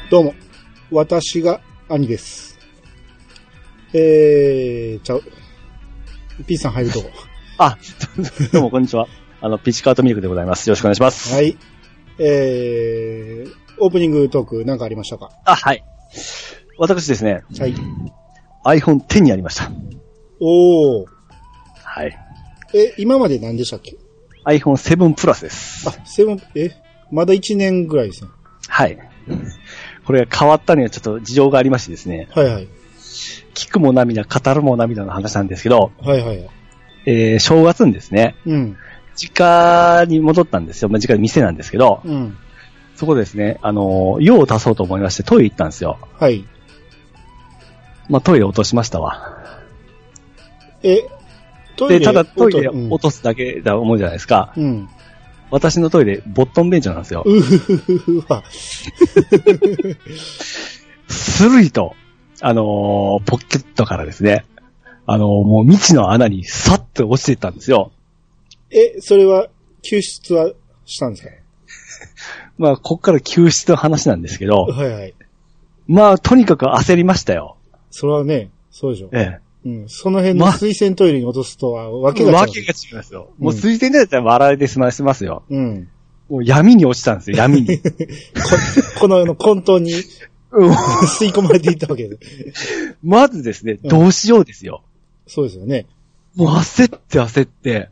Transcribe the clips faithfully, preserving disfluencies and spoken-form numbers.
どうも、私が兄です。えー、ちゃう。P さん入るとこ。 あ、どうもこんにちは。あの、ピチカートミルクでございます。よろしくお願いします。 はい。えー、オープニングトークなんかありましたか？ あ、はい。私ですね。 はい。 アイフォンテン にありました。 おー。 はい。 え、今まで何でしたっけ？ アイフォンセブン プラスです。 あ、セブン、え、まだいちねんぐらいですね。 はい。これが変わったにはちょっと事情がありましてですね。 はいはい。 聞くも涙、語るも涙の話なんですけど。 はいはい。 えー、正月にですね。 うん。 実家に戻ったんですよ。まあ、実家店なんですけど。 うん。 そこですね、あの、用を足そうと思いましてトイレ行ったんですよ。 はい。 まあ、トイレ落としましたわ。 え、トイレで、ただトイレ落とすだけだ思うじゃないですか。 うん。 私のトイレ、ボットン便所なんですよ。 うふふふわ。 スルリと、あのー、ポケットからですね、あのー、もう未知の穴にサッと落ちていったんですよ。 え、それは、救出はしたんですか？ まあ、こっから救出の話なんですけど、 はいはい。 まあ、とにかく焦りましたよ。 それはね、そうでしょ。 ええ。 うん、その辺の水洗トイレに落とすとは、わけが違う。 わけが違いますよ。うん、もう水洗トイレだったら笑いで済ませますよ。 うん。 もう闇に落ちたんですよ、闇に。こ, この世の混沌に、吸い込まれていったわけで。 まずですね、どうしようですよ。 うん、そうですよね。 もう焦って焦って、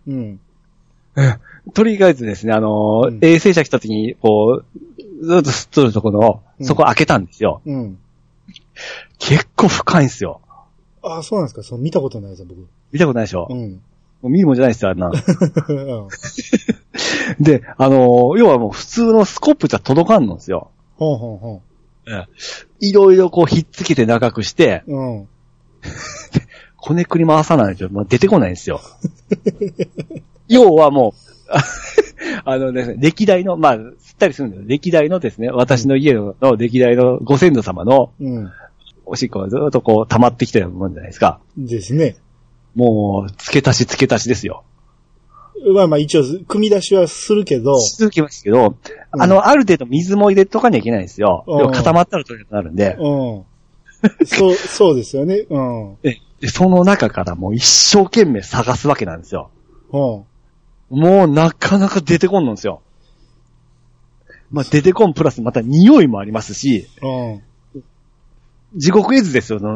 うん。 とりあえずですね、あのーうん、衛生者来た時に、こう、ずっと吸っとるところの、うん、そこ開けたんですよ。うん。結構深いんですよ。 ああ、そうなんですか。そう、見たことないですよ、僕。 見たことないでしょ。うん。もう見るもんじゃないですよ、あんな。で、あのー、要はもう普通のスコップじゃ届かんのですよ。 ほうほうほう。ええ。いろいろこうひっつけて長くして、うん。こねくり回さないと、まあ、出てこないんですよ。要はもう、あのですね、歴代の、まあ、吸ったりするんですよ。歴代のですね、私の家の歴代のご先祖様の、うん。おしっこがずっとこう溜まってきてるもんじゃないですか。 ですね。 もう、付け足し付け足しですよ。 まあまあ一応、組み出しはするけど。 続きますけど、うん、あの、ある程度水も入れとかにはいけないんですよ。うん、固まったら取れなくなるんで。 うん。そう、そうですよね。うん。 で、その中からもう一生懸命探すわけなんですよ。うん。もうなかなか出てこんのんですよ。まあ出てこんプラスまた匂いもありますし。うん。地獄絵図ですよ。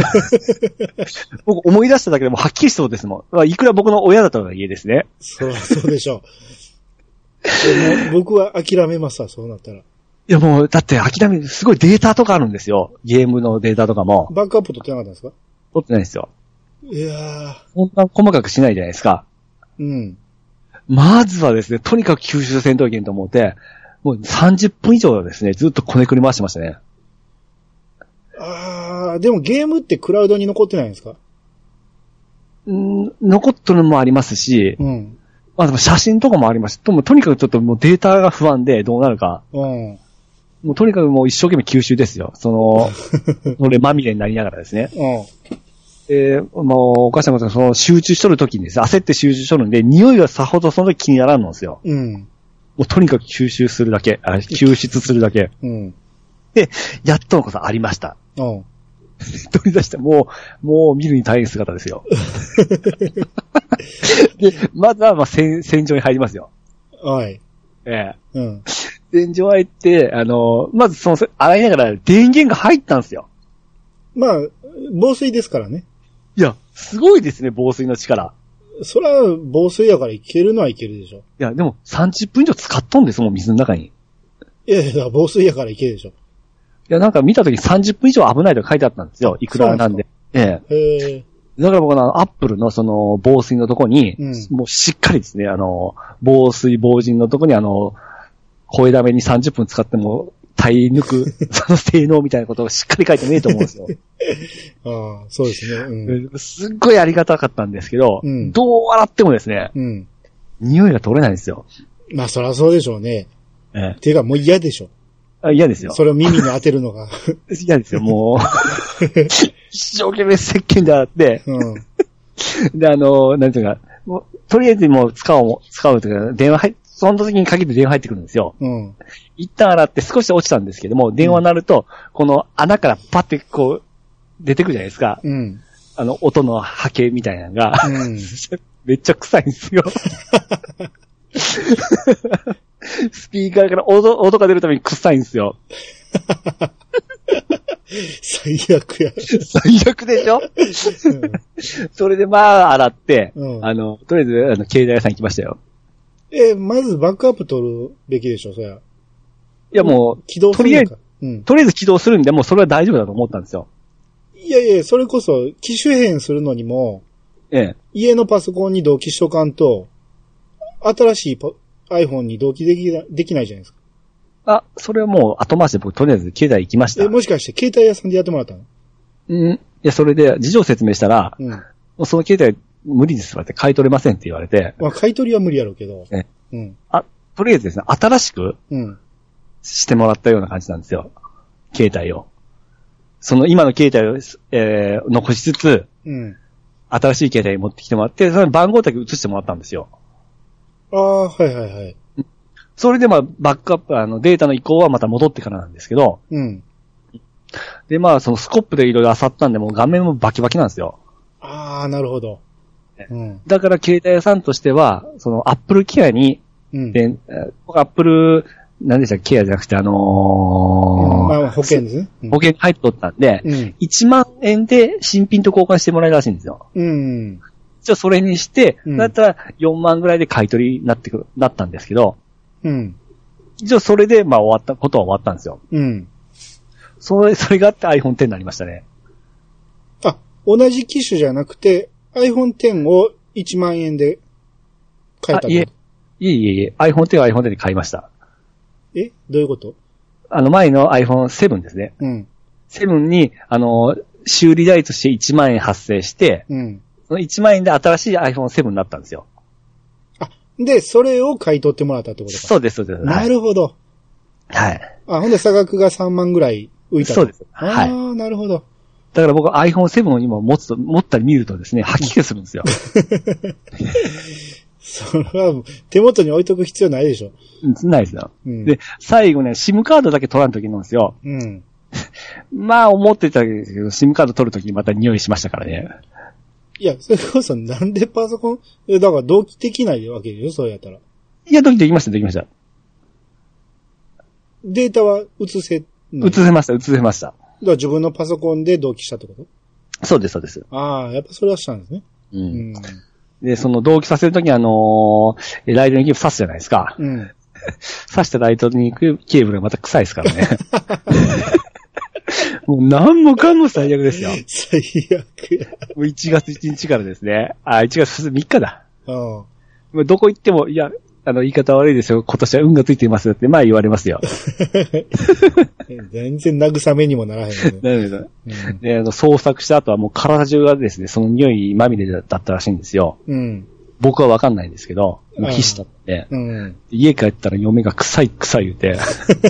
僕思い出しただけでもはっきりしそうですもん。いくら僕の親だったら家ですね。 そう、そうでしょう。でも僕は諦めますわ、そうなったら。いやもう、だって諦め、すごいデータとかあるんですよ。ゲームのデータとかも。 バックアップ取ってなかったんですか？ 取ってないですよ。 いやー。 そんな細かくしないじゃないですか。 うん。 まずはですね、とにかく吸収せんといけんと思って、もうさんじゅっぷん以上ですね、ずっとこねくり回してましたね。 ああ、でもゲームってクラウドに残ってないんですか？ ん残っとるのもありますし、うん。まあでも写真とかもあります。ともとにかくちょっともうデータが不安でどうなるか。うん。もうとにかくもう一生懸命吸収ですよ。その、それまみれになりながらですね。うん。えー、もうおかしなことはその集中しとる時にです。焦って集中しとるんで、匂いがさほどその時気にならんのですよ。うん。もうとにかく吸収するだけ、あ抽出するだけ。うん。で、やっとのことありました。うん。取り出して、もう、もう見るに大変姿ですよ。で、まずは、まあ、洗、洗浄に入りますよ。 はい。 ええ。うん。洗浄入って、あの、まずその、洗いながら電源が入ったんですよ。 まあ、防水ですからね。 いや、すごいですね、防水の力。 それは防水やからいけるのはいけるでしょ。いや、でもさんじゅっぷん以上使っとんですもん、水の中に。 いやいや、防水やからいけるでしょ。 いや、なんか見たときさんじゅっぷん以上危ないと書いてあったんですよ。いくらなんで。ええ。へえ。だから僕はアップルのその防水のとこに、うん、もうしっかりですね、あの、防水防塵のとこにあの、声だめにさんじゅっぷん使っても耐え抜く、その性能みたいなことをしっかり書いてねえと思うんですよ。 ああ、そうですね、 うん。すっごいありがたかったんですけど、うん、どう洗ってもですね、うん、匂いが取れないんですよ。 まあそりゃそうでしょうね。ええ。ていうかもう嫌でしょ。 あ、嫌ですよ。 それを耳に当てるのが。 嫌ですよ、もう。一生懸命石鹸で洗って、うん、で、あの、なんていうか、もうとりあえずもう使おう、使うというか、電話入っ、 その時に限って電話入ってくるんですよ。 うん。 一旦洗って少し落ちたんですけども、電話鳴ると、この穴からパッてこう、出てくるじゃないですか。 うん。 あの、音の波形みたいなのが、うん、めっちゃ臭いんですよ。スピーカーから音、音が出るために臭いんですよ。 最悪や。 最悪でしょ、うん、それでまあ、洗って、うん、あの、とりあえず、あの、携帯屋さん行きましたよ。 え、まずバックアップ取るべきでしょ、そりゃ。いやもう、起動するとりあえず、うん、とりあえず起動するんで、もうそれは大丈夫だと思ったんですよ。 いやいや、それこそ、機種変するのにも、ええ、家のパソコンに同期しとかんと、新しい iPhone に同期できな、できないじゃないですか。 あ、それはもう後回しで僕とりあえず携帯行きました。 え、もしかして携帯屋さんでやってもらったの？ うん。いや、それで事情説明したら、うん、もうその携帯無理ですって買い取れませんって言われて。 まあ、買い取りは無理やろうけど。 ね。うん。あ、とりあえずですね、新しく、うん。してもらったような感じなんですよ。携帯を。その今の携帯を、えー、残しつつ、うん。新しい携帯持ってきてもらって、その番号だけ移してもらったんですよ。 ああ、はいはいはい。 それでまあ、バックアップ、あの、データの移行はまた戻ってからなんですけど、うん。で、まあ、そのスコップでいろいろ漁ったんで、もう画面もバキバキなんですよ。 ああ、なるほど。 うん。だから携帯屋さんとしては、そのアップルケアに、うん。で、アップル、何でしたっけケアじゃなくて、あのー、 うん、まあ、保険ですね。 うん、保険入っとったんで、うん、いちまんえんで新品と交換してもらえるらしいんですよ。うん。じゃあそれにして、うん、だったらよんまんぐらいで買い取りになってくる、なったんですけど、うん。じゃあそれで、まあ終わった、ことは終わったんですよ。うん。それ、それがあって アイフォンテン になりましたね。 あ、同じ機種じゃなくて、アイフォンテン をいちまんえんで買えたの？いえ、 いえいえいえ、アイフォンテン は アイフォンテン で買いました。 え？どういうこと？ あの前の アイフォンセブン ですね。うん。セブンに、あの、修理代としていちまんえん発生して、うん。そのいちまんえんで新しい アイフォンセブン になったんですよ。 あ、で、それを買い取ってもらったってことか。 そうです、そうです。 なるほど。 はい。 あ、ほんで差額がさんまんぐらい浮いた。 そうです。 はい。ああ、なるほど。 だから僕 アイフォンセブン を今持つと、持ったり見るとですね、吐き気するんですよ。 それは手元に置いとく必要ないでしょ。 ないですよ。うん、で、最後ね、SIM カードだけ取らんときなんですよ。うん。まあ思ってたけど、SIM カード取るときにまた匂いしましたからね。 いや、それこそなんでパソコン、え、だから同期できないわけでしょ、そうやったら。 いや、同期できました、できました。 データは移せ、 移せました、移せました。だから自分のパソコンで同期したってこと？ そうです、そうです。 ああ、やっぱそれはしたんですね。うん。うんで、その同期させるときにあのー、ライトニングケーブル挿すじゃないですか。うん。挿したライトニングケーブルがまた臭いですからね。もう何もかも最悪ですよ。 最悪や。 もういちがついちにちからですね。あ、いちがつみっかだ。うん。もうどこ行っても、いや、あの、言い方悪いですよ。今年は運がついていますって、まあ言われますよ。 全然慰めにもならへん、ね。なるほど。 うん、で、あの、捜索した後はもう体中がですね、その匂いまみれだったらしいんですよ。うん。僕はわかんないんですけど、もう必死だって、うん。家帰ったら嫁が臭い臭い言うて、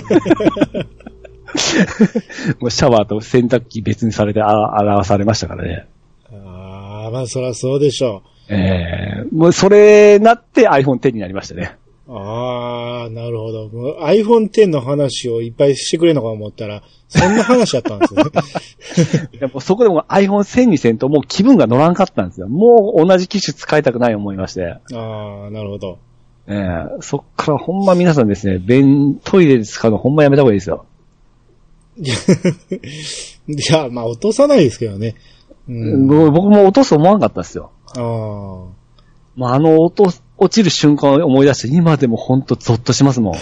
もうシャワーと洗濯機別にされて表されましたからね。 ああ、まあそらそうでしょう。 ええー、もうそれなって アイフォンテン になりましたね。 ああ、なるほど。もう アイフォンテン の話をいっぱいしてくれるのか思ったら、そんな話だったんですよね。 いやもうそこでも アイフォンテン にせんともう気分が乗らんかったんですよ。もう同じ機種使いたくない思いまして。 ああ、なるほど。 ええー、そっからほんま皆さんですね、便、トイレで使うのほんまやめた方がいいですよ。 いや、まあ落とさないですけどね。 うん、僕も落とす思わんかったですよ。ああ。まあ、あの落と、落ちる瞬間を思い出して、今でもほんとゾッとしますもん。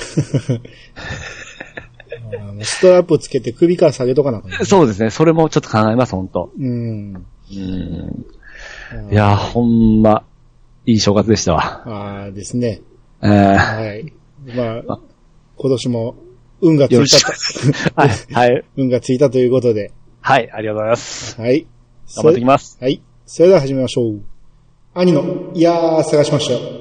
ストラップつけて首から下げとかなかった、ね。 そうですね。それもちょっと考えます、ほんと。うん。うん。いや、ほんま、いい正月でしたわ。 ああですね。 えー、 はい。まあ、今年も運がついたと。はい。はい。運がついたということで。 はい、ありがとうございます。 はい。 頑張っていきます。 はい。それでは始めましょう。兄の、いやー、探しましたよ。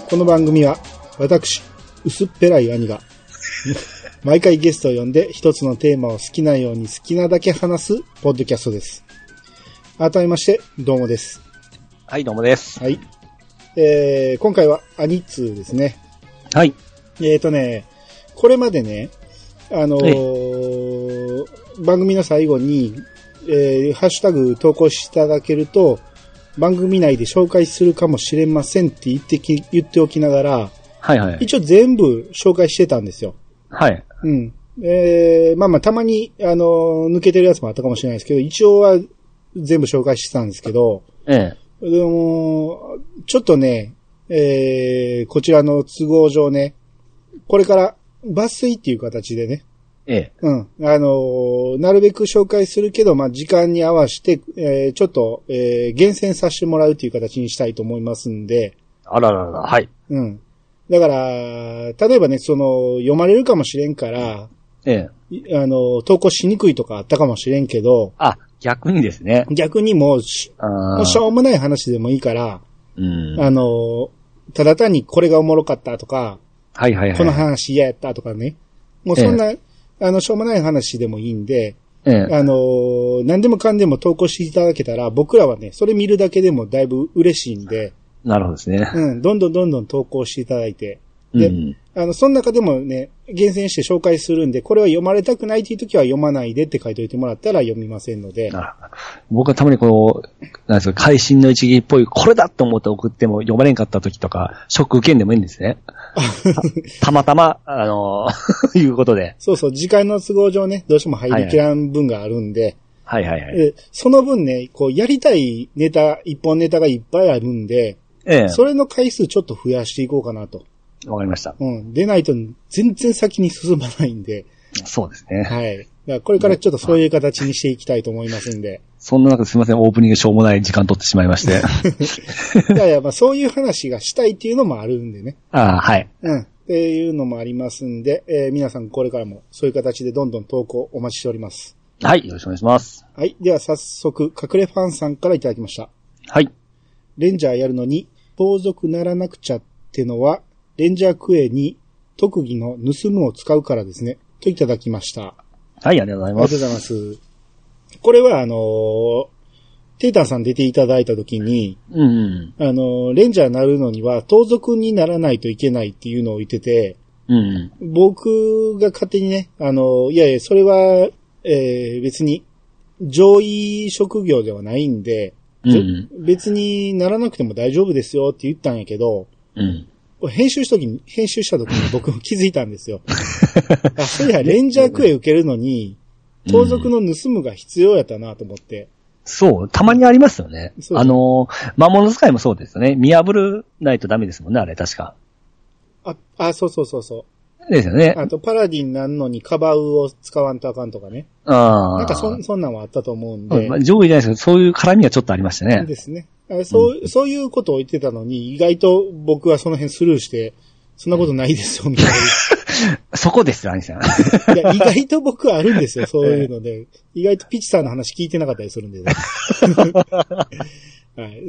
この番組は私薄っぺらい兄が毎回ゲストを呼んで一つのテーマを好きなように好きなだけ話すポッドキャストです。改めましてどうもです。 はい、どうもです。 はい。えー、今回はアニツーですね。 はい。 えーとね、これまでね、あのー、番組の最後に、えー、ハッシュタグ投稿していただけると、番組内で紹介するかもしれませんって言ってき、言っておきながら、 はいはい。 一応全部紹介してたんですよ。 はい。 うん。えー、まあまあたまに、あのー、抜けてるやつもあったかもしれないですけど、一応は全部紹介してたんですけど、 ええ。 でも、ちょっとね、えー、こちらの都合上ね、これから抜粋っていう形でね、 ええ。 うん。あのー、なるべく紹介するけど、まあ、時間に合わせて、えー、ちょっと、えー、厳選させてもらうという形にしたいと思いますんで。 あららら、はい。 うん。だから、例えばね、その、読まれるかもしれんから、 ええ。あの、投稿しにくいとかあったかもしれんけど。 あ、逆にですね。 逆にもうし、もうしょうもない話でもいいから、 うん。 あの、ただ単にこれがおもろかったとか、 はいはいはい。 この話嫌やったとかね。もうそんな、ええ、あの、しょうもない話でもいいんで、ええ、あの、何でもかんでも投稿していただけたら、僕らはね、それ見るだけでもだいぶ嬉しいんで。 なるほどですね。 うん、どんどんどんどん投稿していただいて。で、うん、あの、その中でもね、厳選して紹介するんで、これは読まれたくないという時は読まないでって書いておいてもらったら読みませんので。 僕はたまにこう、なんですか、会心の一撃っぽい、これだと思って送っても読まれんかった時とか、ショック受けんでもいいんですね。た, たまたま、あのー、いうことで。 そうそう、時間の都合上ね、どうしても入りきらん分があるんで。 はいはいはい。はい、 その分ね、こう、やりたいネタ、一本ネタがいっぱいあるんで、ええ、それの回数ちょっと増やしていこうかなと。 わかりました。 うん。でないと全然先に進まないんで。 そうですね。 はい。だからこれからちょっとそういう形にしていきたいと思いますんで。 そんな中すいません、オープニングしょうもない時間取ってしまいまして。 いやいや、まあそういう話がしたいっていうのもあるんでね。 ああ、はい。 うん。っていうのもありますんで、えー、皆さんこれからもそういう形でどんどん投稿お待ちしております。 はい。よろしくお願いします。 はい。では早速、隠れファンさんからいただきました。 はい。 レンジャーやるのに、盗賊ならなくちゃってのは、レンジャークエに特技の盗むを使うからですね。といただきました。 はい、ありがとうございます。 ありがとうございます。これはあのー、テータンさん出ていただいたときに、 うんうん、 あのー、レンジャーになるのには盗賊にならないといけないっていうのを言ってて、 うんうん、 僕が勝手にね、あのー、いやいや、それは、えー、別に上位職業ではないんで、うん、別にならなくても大丈夫ですよって言ったんやけど、 うん、 編集した時に、編集した時に僕も気づいたんですよ。あ、そういや、レンジャークエ受けるのに、盗賊の盗むが必要やったなと思って、うん。 そう、たまにありますよね。あの、魔物使いもそうですよね。見破るないとダメですもんね、あれ、確か。 あ、あ、そうそうそうそう。 ですよね。 あと、パラディンなんのにカバウを使わんとあかんとかね。 ああ。 なんかそ、そんなんはあったと思うんで。 まあ、上位じゃないですけど、そういう絡みはちょっとありましたね。 ですね。そう、うん、そういうことを言ってたのに、意外と僕はその辺スルーして、そんなことないですよ、みたいな。 そこですよ、兄さん。 いや、意外と僕はあるんですよ、そういうので。意外とピチさんの話聞いてなかったりするんで、ね。はい。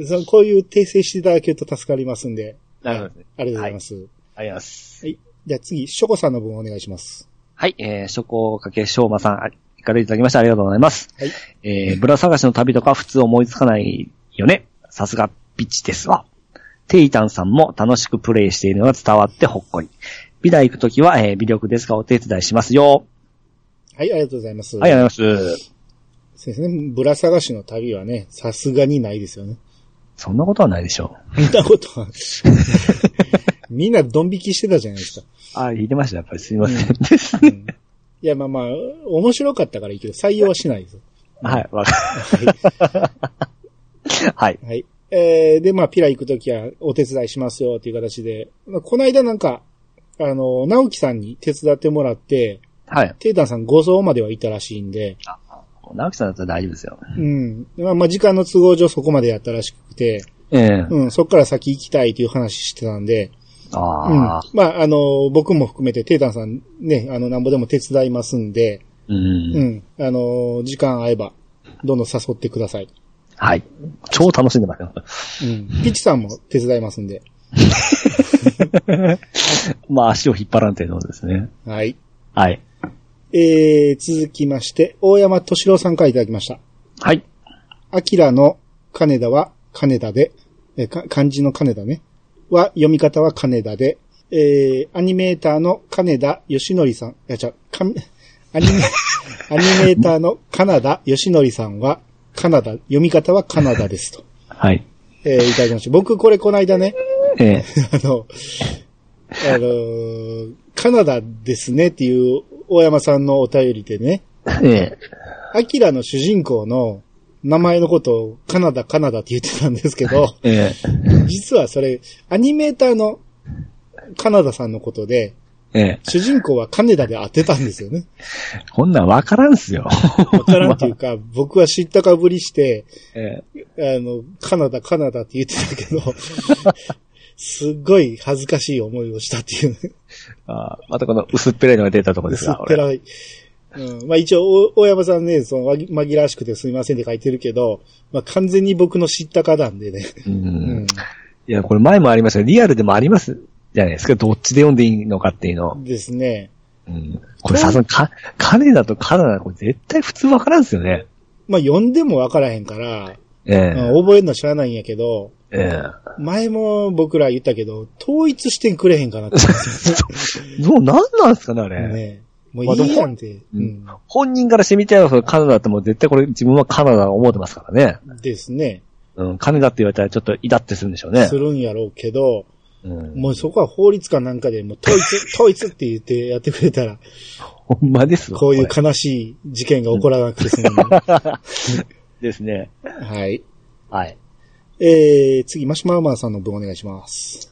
そのこういう訂正していただけると助かりますんで。 なるほど、ね。 ありがとうございます。はい、 ありがとうございます。 はい。じゃあ次、ショコさんの分お願いします。 はい、えー、ショコかけしょうまさん、からいただきました。ありがとうございます。 はい。 えー、ブラ探しの旅とか普通思いつかないよね。さすがピッチですわ。テイタンさんも楽しくプレイしているのが伝わってほっこり。美大行くときは、えー、微力ですがお手伝いしますよ。 はい、ありがとうございます。 はい、ありがとうございます。 そうですね。ブラ探しの旅はね、さすがにないですよね。 そんなことはないでしょう。そんなことは。みんなドン引きしてたじゃないですか。 ああ、言ってました。やっぱりすいません。うんうん、いや、まあまあ、面白かったからいいけど、採用はしないです。 はい、わかる。はい。 はい。えー、で、まあ、ピラ行くときはお手伝いしますよっていう形で、この間なんか、あの、直樹さんに手伝ってもらって、 はい。 テータンさんご層までは行ったらしいんで。 あ、直樹さんだったら大丈夫ですよ。 うん。まあ、まあ、時間の都合上そこまでやったらしくて、 ええー。 うん、そこから先行きたいという話してたんで、 ああ。 うん。まあ、あの、僕も含めて、テータンさんね、あの、なんぼでも手伝いますんで、 うん。 うん。あの、時間合えば、どんどん誘ってください。 はい。超楽しんでますよ。 うん。ピッチさんも手伝いますんで。 まあ足を引っ張らん程度ですね。 はい。 はい。 えー、続きまして、大山敏郎さんからいただきました。 はい。 アキラの金田は金田で、えー、漢字の金田ね。は、読み方は金田で、えー、アニメーターの金田義則さん、いや、じゃか、アニメ、アニメーターの金田義則さんは、カナダ、読み方はカナダですと。 はい。 えー、いただきました。僕これこの間ね、 ええ、 あの、あの、カナダですねっていう大山さんのお便りでね、 ええ、 アキラの主人公の名前のことをカナダカナダって言ってたんですけど、 ええ、 実はそれ、アニメーターのカナダさんのことで、 ええ、 主人公は金田で当てたんですよね。 こんなんわからんすよ。 わからんっていうか、僕は知ったかぶりして、 ええ、あの、カナダ、カナダって言ってたけど、すっごい恥ずかしい思いをしたっていう、ね。 あ、またこの薄っぺらいのが出たとこですか。 薄っぺらい。うん、まあ一応、大山さんね、その、紛らわしくてすみませんって書いてるけど、まあ完全に僕の知ったかなんでね。 うん。うん、いや、これ前もありましたけど、リアルでもありますじゃないですか。どっちで読んでいいのかっていうの。 ですね。 うん。これさすがにか、金田とカナダ、これ絶対普通わからんすよね。 まあ読んでもわからへんから、 ええ、 覚えるの知らないんやけど、 ええ、 前も僕ら言ったけど、統一してくれへんかなって。 どう、なんなんすかね、あれ。 ね、もういいやんて、 うん。本人からしてみたら、カナダってもう絶対これ自分はカナダ思ってますからね。 ですね。 うん、金田って言われたらちょっとイラってするんでしょうね。 するんやろうけど、 うん、 もうそこは法律かなんかでもう統一、統一って言ってやってくれたら。 ほんまですこういう悲しい事件が起こらなくて済む、ね。 ですね。 はい。 はい。 えー、次、マシュマロマンさんの分お願いします。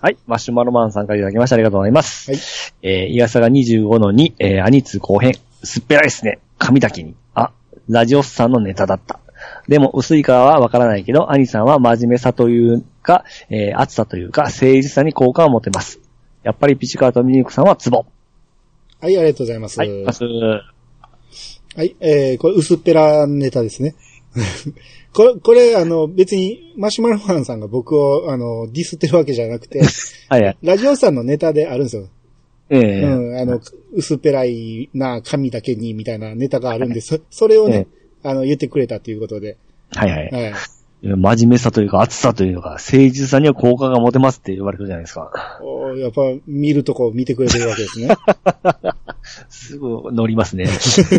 はい。マシュマロマンさんからいただきました。ありがとうございます。 はい。 えー、イヤサがにじゅうごのに、えー、アニツ後編、すっぺらいですね。神滝に。あ、ラジオスさんのネタだった。でも、薄いかはわからないけど、アニさんは真面目さというか、えー、熱さというか、誠実さに好感を持てます。やっぱりピチカートミニクさんはツボ。 はい、ありがとうございます。 はい、ます。はい、えー、これ薄っぺらネタですね。これ、これ、あの、別に、マシュマロマンさんが僕を、あの、ディスってるわけじゃなくて、 はいはい。 ラジオさんのネタであるんですよ。 ええー。 うん、あの、薄っぺらいな神だけに、みたいなネタがあるんです。それをね、えー、あの、言ってくれたということで。 はいはい。 はい。 真面目さというか、熱さというか、誠実さには好感が持てますって言われてるじゃないですか。 おやっぱ、見るとこ見てくれてるわけですね。 すぐ乗りますね。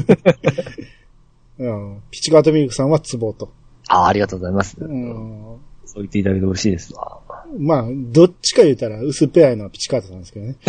うん、ピチカートミルクさんはツボと。 ああ、ありがとうございます。 うん、 そう言っていただけて嬉しいですわ。 まあ、どっちか言うたら薄っぺらいのはピチカートさんですけどね。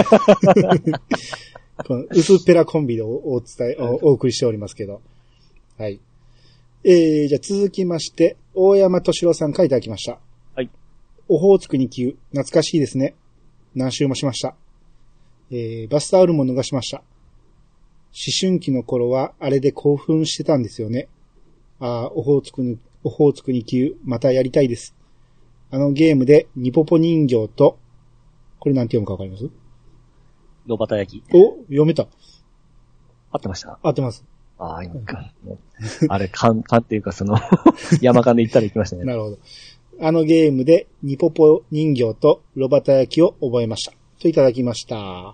この薄っぺらコンビで お, お伝えお、お送りしておりますけど。はい。えー、じゃあ続きまして、大山敏郎さんからいただきました。 はい。 オホーツクに級、懐かしいですね。何周もしました。えー、バスタオルも脱がしました。思春期の頃はあれで興奮してたんですよね。ああ、オホーツクに、オホーツクに級、またやりたいです。あのゲームでニポポ人形と、これなんて読むかわかります？ ロバタ焼き。 お、読めた。 合ってました？ 合ってます。 ああ、今か。あれ、勘、勘っていうかその、山勘で行ったら行きましたね。 なるほど。あのゲームでニポポ人形とロバタ焼きを覚えました。といただきました。 はい、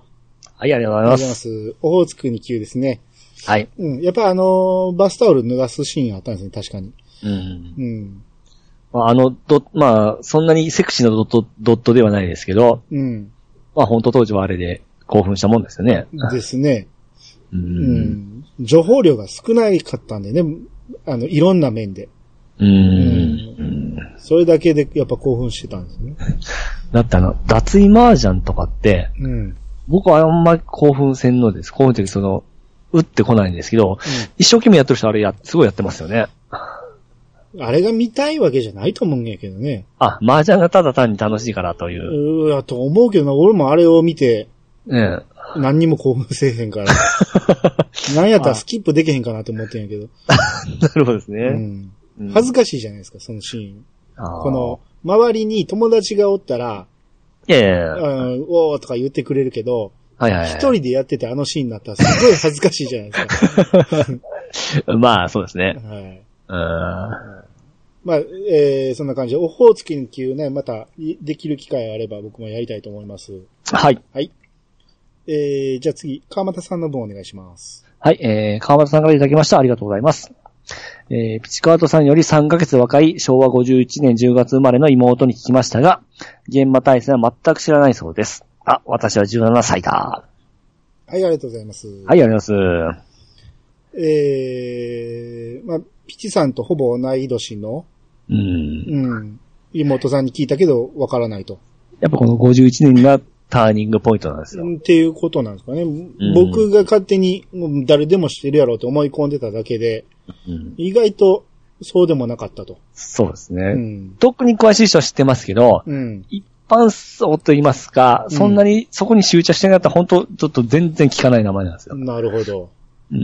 ありがとうございます。ありがとうございます。 オホーツクに級ですね。 はい。 うん。やっぱあの、バスタオル脱がすシーンあったんですね、確かに。 うん。 うん。 まあ、あの、ど、まあ、そんなにセクシーなドット、ドットではないですけど、 うん。 まあ、本当当時はあれで興奮したもんですよね。 ですね。 うん。 うん。情報量が少ないかったんでね、あの、いろんな面で。 うん。うん。 それだけでやっぱ興奮してたんですね。 だってあの、脱衣麻雀とかって、 うん。 僕はあんまり興奮せんのです。興奮ってその、打ってこないんですけど、うん、一生懸命やってる人あれや、すごいやってますよね。 あれが見たいわけじゃないと思うんやけどね。 あ、麻雀がただ単に楽しいからという。 うーやと思うけどな、俺もあれを見て、 ねえ、何にも興奮せえへんから。何やったらスキップできへんかなと思ってんやけど。 なるほどですね、 うんうん。恥ずかしいじゃないですか、そのシーン。 あこの、周りに友達がおったら、 いやいやいや、 おーとか言ってくれるけど、 はいはいはい、 一人でやっててあのシーンになったらすごい恥ずかしいじゃないですか。 まあ、そうですね。 はい。 うんまあ、えー、そんな感じで、オホーツクっていうね、また、できる機会があれば僕もやりたいと思います。 はい。 はい。えー、じゃあ次、川又さんの分お願いします。 はい、えー、川又さんからいただきました。ありがとうございます。えー、ピチカートさんよりさんかげつ若いしょうわごじゅういちねんじゅうがつ生まれの妹に聞きましたが、現場対戦は全く知らないそうです。あ、私はじゅうななさいだ。はい、ありがとうございます。 はい、ありがとうございます。 えー、まあ、ピチさんとほぼ同い年の、 うん。 うん。妹さんに聞いたけど、わからないと。 やっぱこのごじゅういちねんがターニングポイントなんですよ。 っていうことなんですかね。うん、僕が勝手にもう誰でも知ってるやろうと思い込んでただけで、うん、意外とそうでもなかったと。 そうですね。うん、特に詳しい人は知ってますけど、うん、一般層と言いますか、そんなにそこに執着してなかったら本当ちょっと全然聞かない名前なんですよ。 なるほど。うんうん、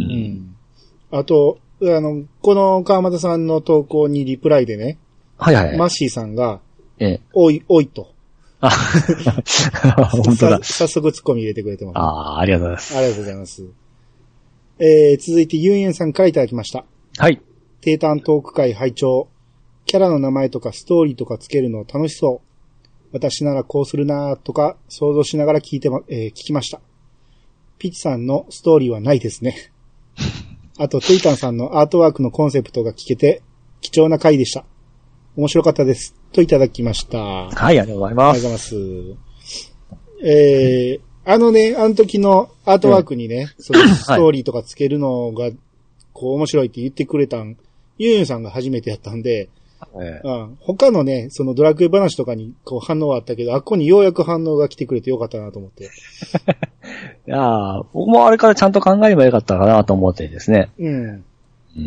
あと、あの、この川又さんの投稿にリプライでね、 はいはいはい、 マッシーさんが、 ええ、 おい、おいと。 あ、本当だ。 早速ツッコミ入れてくれてます。 ああ、ありがとうございます。 ありがとうございます。えー、続いてユンユンさんからいただきました。 はい。 定タントーク会拝聴。キャラの名前とかストーリーとかつけるの楽しそう。私ならこうするなーとか想像しながら聞いてま、えー、聞きました。ピチさんのストーリーはないですね。あと、テイタンさんのアートワークのコンセプトが聞けて貴重な回でした。面白かったです。といただきました。はい、 ありがとうございます。 ありがとうございます。えー、あのね、あの時のアートワークにね、うん、そのストーリーとかつけるのが、こう面白いって言ってくれたん、ユンユンさんが初めてやったんで、ええ、うん、他のね、そのドラクエ話とかにこう反応はあったけど、あっこにようやく反応が来てくれてよかったなと思って。 いやー、僕もあれからちゃんと考えればよかったかなと思ってですね。うん。うん、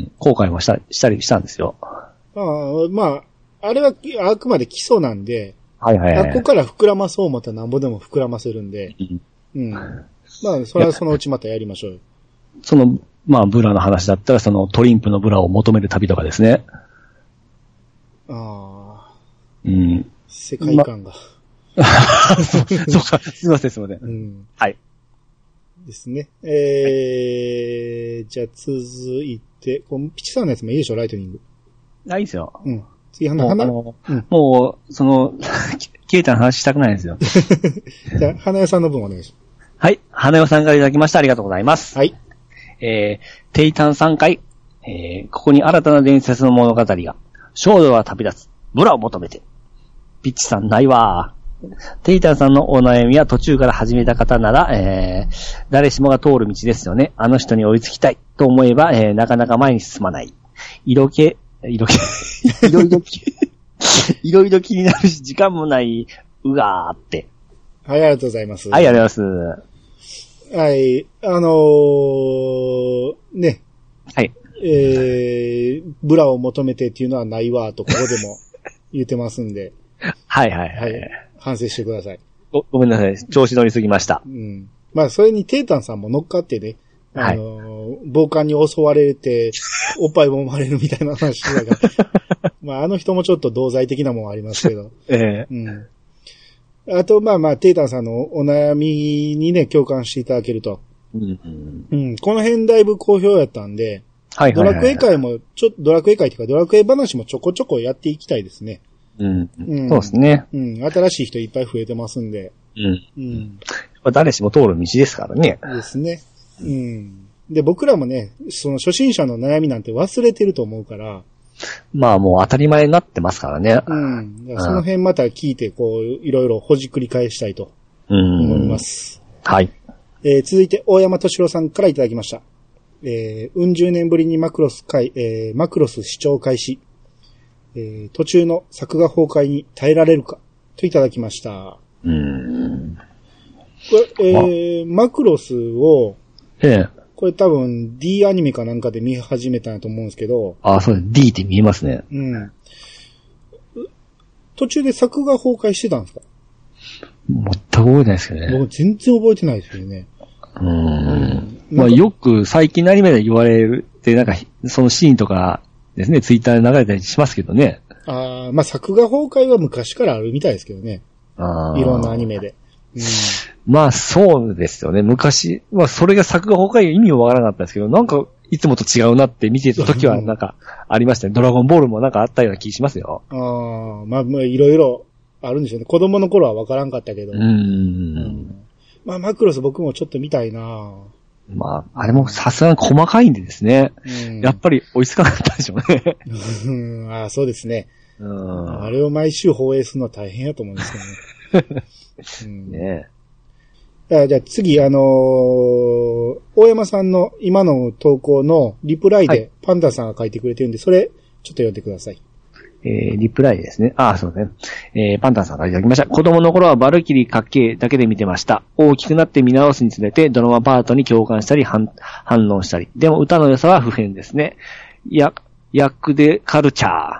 後悔もした、したりしたんですよ。 ああ、まあ、あれはあくまで基礎なんで、 はいはいはい。 あっこから膨らまそう思ったらなんぼでも膨らませるんで、うん。まあ、それはそのうちまたやりましょうよ。 その、まあ、ブラの話だったら、そのトリンプのブラを求める旅とかですね。 ああ。 うん。 世界観が。 ま、そうそうか、すいません、すいません。 うん。 はい。 ですね。えー、はい、じゃあ続いて、このピチさんのやつもいいでしょ、ライトニング。 あ、いいですよ。 うん。次、花、花、 もう、うん、もうその、ケイタの話したくないですよ。 じゃあ、花代さんの分お願いします。 はい。花代さんからいただきました。ありがとうございます。 はい。 えー、テイタンさんかい、えー、ここに新たな伝説の物語が、少女は旅立つ、ブラを求めて。ピッチさんないわー。テイタンさんのお悩みは途中から始めた方なら、えー、誰しもが通る道ですよね。あの人に追いつきたいと思えば、えー、なかなか前に進まない。色気、色気、いろいろ気、いろいろ気になるし、時間もない、うがーって。 はい、ありがとうございます。 はい、ありがとうございます。 はい、あのー、ね。 はい。 えー、ブラを求めてっていうのはないわ、とここでも言ってますんで。 はいはいはい。はい、 反省してください。 ご、ごめんなさい。調子乗りすぎました。 うん。まあ、それにテータンさんも乗っかってね、あのー、はい、暴漢に襲われて、おっぱいも生まれるみたいな話だから。まあ、あの人もちょっと同罪的なもんありますけど。 ええ。 うん。あと、まあまあ、テータンさんのお悩みにね、共感していただけると。 うん、 うん。うん。この辺だいぶ好評やったんで、 はいはいはい、 ドラクエ会も、ちょ、ドラクエ会っていうか、ドラクエ話もちょこちょこやっていきたいですね。 うん。うん、そうですね。 うん。新しい人いっぱい増えてますんで。 うん。うん。誰しも通る道ですからね。 ですね。うん。で、僕らもね、その初心者の悩みなんて忘れてると思うから。 まあもう当たり前になってますからね。 うん。その辺また聞いて、こう、いろいろほじくり返したいと思います。 はい。 えー、続いて、大山敏郎さんからいただきました。えー、うん十年ぶりにマクロス会、えー、マクロス視聴開始。えー、途中の作画崩壊に耐えられるかといただきました。 うーん。 これ、えー、マクロスを、 ええ。 これ多分 D アニメかなんかで見始めたんやと思うんですけど。 ああ、そうです。D って見えますね。 うん。途中で作画崩壊してたんですか？ 全く覚えてないですけどね。 僕全然覚えてないですよね。 うーん。うんまあよく最近のアニメで言われるって、なんかそのシーンとかですね、ツイッターで流れたりしますけどね。 ああ、まあ作画崩壊は昔からあるみたいですけどね。ああ。いろんなアニメで。うん、 まあそうですよね。昔、まあそれが作画崩壊意味はわからなかったですけど、なんかいつもと違うなって見てた時はなんかありましたね。ドラゴンボールもなんかあったような気しますよ。 ああ、まあ、まあ、いろいろあるんでしょうね。子供の頃は分からんかったけど。うーん。うん、まあ、マクロス僕もちょっと見たいな。 まあ、あれもさすがに細かいんでですね。うん、やっぱり追いつかなかったでしょうね。 うん、ああ、そうですね。うん、あれを毎週放映するのは大変やと思うんですけどね。うん、ねえ。あ、じゃあ次、あのー、大山さんの今の投稿のリプライでパンダさんが書いてくれてるんで、はい、それちょっと読んでください。 えー、リプライですね。ああ、そうですね。えー、パンタンさんからいただきました。子供の頃はバルキリーかっけーだけで見てました。大きくなって見直すにつれてドラマパートに共感したり反、反論したり。でも歌の良さは不変ですね。や、役でカルチャー。はい、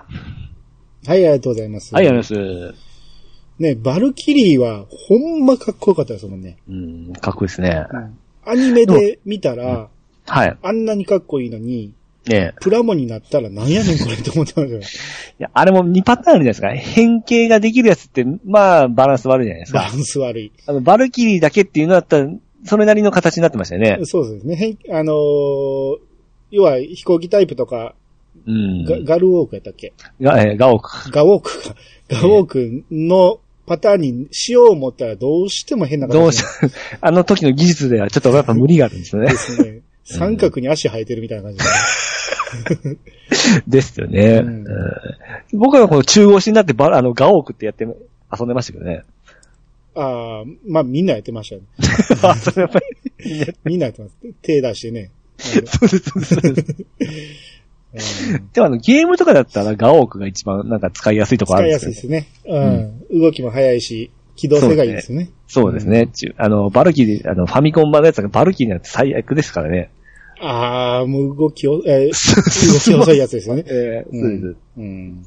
ありがとうございます。 はい、ありがとうございます。 ね、バルキリーはほんまかっこよかったですもんね。 うん、かっこいいですね。うん、 アニメで見たら、うん、 はい。 あんなにかっこいいのに、 ねプラモになったらなんやねんこれと思ってましたよ。いや、あれもにパターンあるじゃないですか。変形ができるやつって、まあ、バランス悪いじゃないですか。 バランス悪い。 あの、バルキリーだけっていうのだったら、それなりの形になってましたよね。 そうですね。変、あのー、要は飛行機タイプとか、うん、ガ, ガルウォークやったっけガ、えー、ガオーク。 ガウォークか。ガウォークのパターンにしよう思ったらどうしても変な形に。 どうし、あの時の技術ではちょっとやっぱ無理があるんですよね。 ですね。三角に足生えてるみたいな感じですね。 ですよね、うんうん。僕はこの中腰になってバあのガオークってやって遊んでましたけどね。 ああ、まあみんなやってましたよね。 あ、それやっぱりみんなやってます。手出してね。 そうです、そうです。うん、でもあのゲームとかだったらガオークが一番なんか使いやすいところあるんですよね。 使いやすいですね。うん。動きも速いし、機動性がいいですよね。 そうですね。そうですね。あの、バルキリー、あの、ファミコン版のやつがバルキリーなんて最悪ですからね。 ああ、もう動きを、えー、動き遅いやつですよね。 えー、そうです。 うん。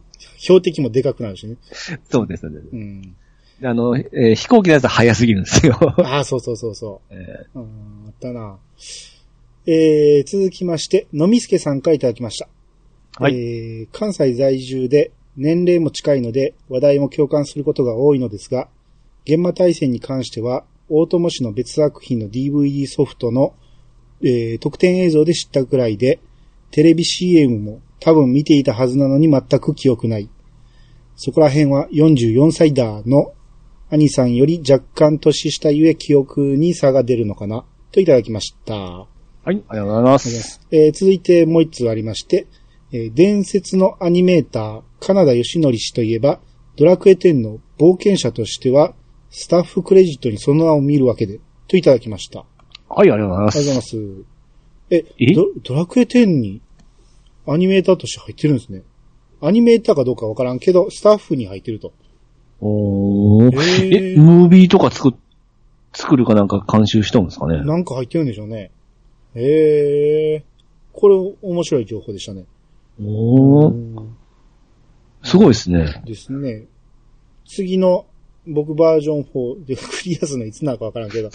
標的もでかくなるしね。 そうですね。うん。あの、えー、飛行機のやつは速すぎるんですよ。 ああ、そうそうそうそう。えー、うん、あったな。えー、続きまして、のみすけさんからいただきました。はい。えー、関西在住で年齢も近いので話題も共感することが多いのですが、現場対戦に関しては、大友氏の別作品の ディーブイディー ソフトのえー、特典映像で知ったくらいで、テレビ シーエム も多分見ていたはずなのに全く記憶ない。そこら辺はよんじゅうよんさいだの兄さんより若干年下ゆえ記憶に差が出るのかなといただきました。はい、 ありがとうございます。 えー、続いてもう一つありまして、えー、伝説のアニメーター、金田義則氏といえば、ドラクエテンの冒険者としては、スタッフクレジットにその名を見るわけで、といただきました。 はい、ありがとうございます。 ありがとうございます。え、えド、ドラクエテンにアニメーターとして入ってるんですね。アニメーターかどうかわからんけど、スタッフに入ってると。 おー。え、ムービーとか作、作るかなんか監修しとんですかね。 なんか入ってるんでしょうね。へえ。これ面白い情報でしたね。 おー。すごいですね。 ですね。次の僕バージョンフォーでクリアするのいつなのかわからんけど。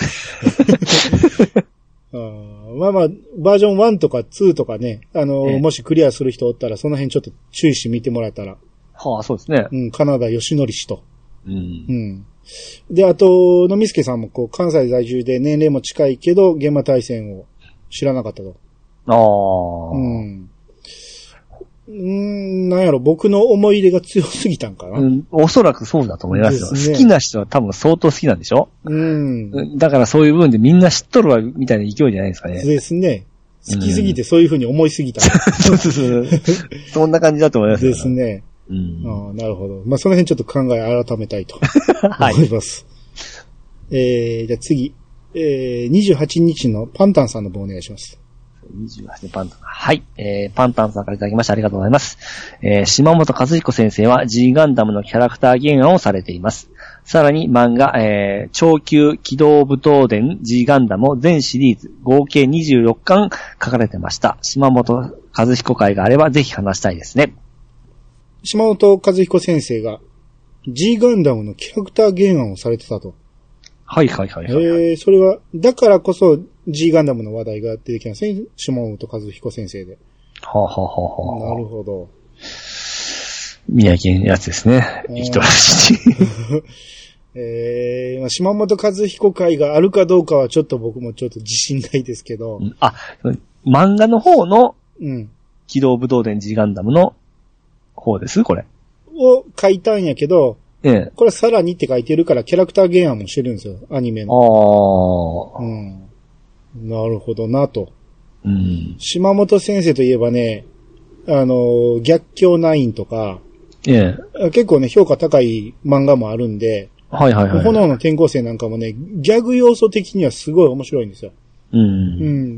あまあまあ、バージョンワンとかツーとかね、あの、ええ、もしクリアする人おったら、その辺ちょっと注意して見てもらえたら。 はあ、そうですね。 うん、金田義則氏と。うん。うん。で、あと、野見助さんもこう、関西在住で年齢も近いけど、現場対戦を知らなかったと。 ああ。 うん。うーん、なんやろ、僕の思い入れが強すぎたんかな。 うん、おそらくそうだと思いますよ。すね、好きな人は多分相当好きなんでしょ？うん。だからそういう部分でみんな知っとるわ、みたいな勢いじゃないですかね。 ですね。好きすぎてそういう風に思いすぎた。うん、 そうそうそう。そんな感じだと思いますよ。 ですね。うん。ああ、なるほど。まあ、その辺ちょっと考え改めたいと思います。はい、えー、じゃあ次。えー、にじゅうはちにちのパンタンさんの方お願いします。 にじゅうはちパンタン。はい。えー、パンタンさんからいただきましてありがとうございます。えー、島本和彦先生は G ガンダムのキャラクター原案をされています。さらに漫画、えー、超級機動武闘伝 G ガンダムを全シリーズ合計にじゅうろっかん書かれてました。島本和彦会があればぜひ話したいですね。 島本和彦先生が G ガンダムのキャラクター原案をされてたと。 はいはいはいはい、はい。 えー、それは、だからこそ G ガンダムの話題が出てきますね。島本和彦先生で。 はあ、はあははあ、 なるほど。 宮城のやつですね。いい人らしい。 えー、島本和彦会があるかどうかはちょっと僕もちょっと自信ないですけど。 あ、 漫画の方の、 うん。 機動武道伝 G ガンダムの方ですこれ。 を書いたんやけど、 ええ。 これさらにって書いてるからキャラクター原案もしてるんですよ、アニメの。ああ。うん。なるほどなと。 うん。 島本先生といえばね、あの、逆境ナインとか、 ええ。 結構ね、評価高い漫画もあるんで、 はいはいはい。 炎の転校生なんかもね、ギャグ要素的にはすごい面白いんですよ。 うん。うん。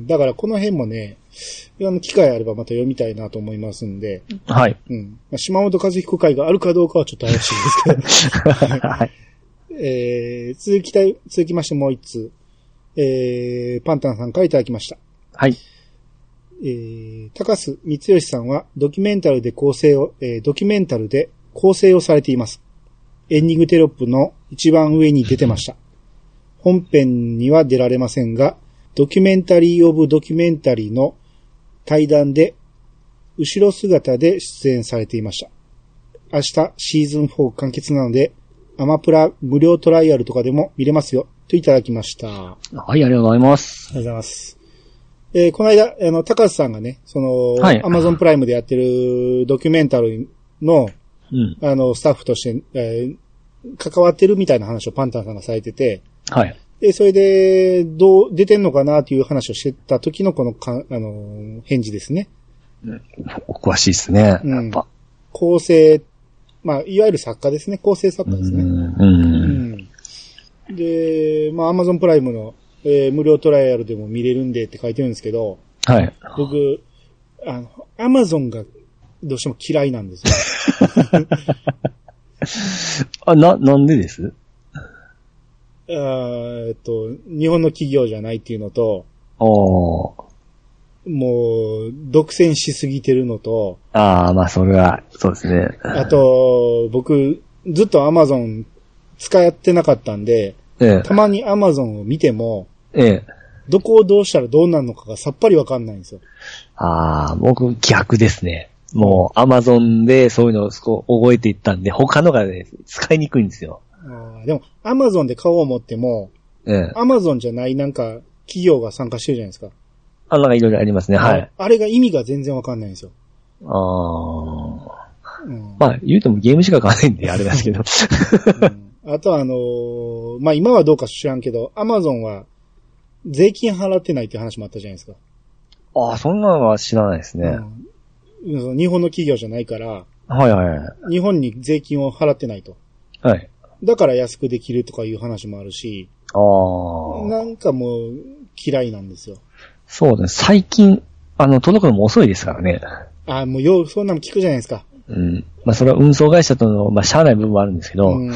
だからこの辺もね、機会あればまた読みたいなと思いますんで。 はい。 うん。島本和彦会があるかどうかはちょっと怪しいですけど。はい。えー、続きたい、続きましてもう一通。えー、パンタンさんからいただきました。 はい。 えー、高須光義さんはドキュメンタルで構成を、えー、ドキュメンタルで構成をされています。エンディングテロップの一番上に出てました。本編には出られませんが、ドキュメンタリーオブドキュメンタリーの対談で後ろ姿で出演されていました。明日シーズンフォー完結なので、アマプラ無料トライアルとかでも見れますよ、といただきました。はい、 ありがとうございます。 ありがとうございます。えー、この間、あの、高橋さんがね、その、はい、アマゾンプライムでやってるドキュメンタルの、うん、あの、スタッフとして、えー、関わってるみたいな話をパンタンさんがされてて、 はい。 で、それで、どう、出てんのかなっていう話をしてた時のこのか、あの、返事ですね。 うん、お詳しいですね。うん、やっぱ。 構成、まあ、いわゆる作家ですね。構成作家ですね。うん。うんうん、で、まあ、アマゾンプライムの、えー、無料トライアルでも見れるんでって書いてるんですけど、 はい。 僕、あの、アマゾンがどうしても嫌いなんですよ。 あ、な、なんでです？ あえっと、日本の企業じゃないっていうのと、 おー。 もう、独占しすぎてるのと、 ああ、まあそれは、そうですね。 あと、僕、ずっとアマゾン使ってなかったんで、ええ、たまにアマゾンを見ても、ええ、どこをどうしたらどうなるのかがさっぱりわかんないんですよ。 ああ、僕逆ですね。もうアマゾンでそういうのを覚えていったんで、他のがね、使いにくいんですよ。 あでも、アマゾンで買おう思っても、ええ、アマゾンじゃないなんか企業が参加してるじゃないですか。 あ、なんかいろいろありますね、はい。 あれが意味が全然わかんないんですよ。 ああ、うん。まあ、言うてもゲームしか買わないんで、あれですけど。 うん、あとはあのー、まあ今はどうか知らんけど、アマゾンは税金払ってないっていう話もあったじゃないですか。 ああ、そんなのは知らないですね。 うん、日本の企業じゃないから、 はいはいはい。 日本に税金を払ってないと。 はい。 だから安くできるとかいう話もあるし、 ああ。 なんかもう嫌いなんですよ。 そうです。最近、あの、届くのも遅いですからね。 ああ、もうよう、そんなの聞くじゃないですか。 うん。まあ、それは運送会社との、まあ、しゃあない部分はあるんですけど、うん、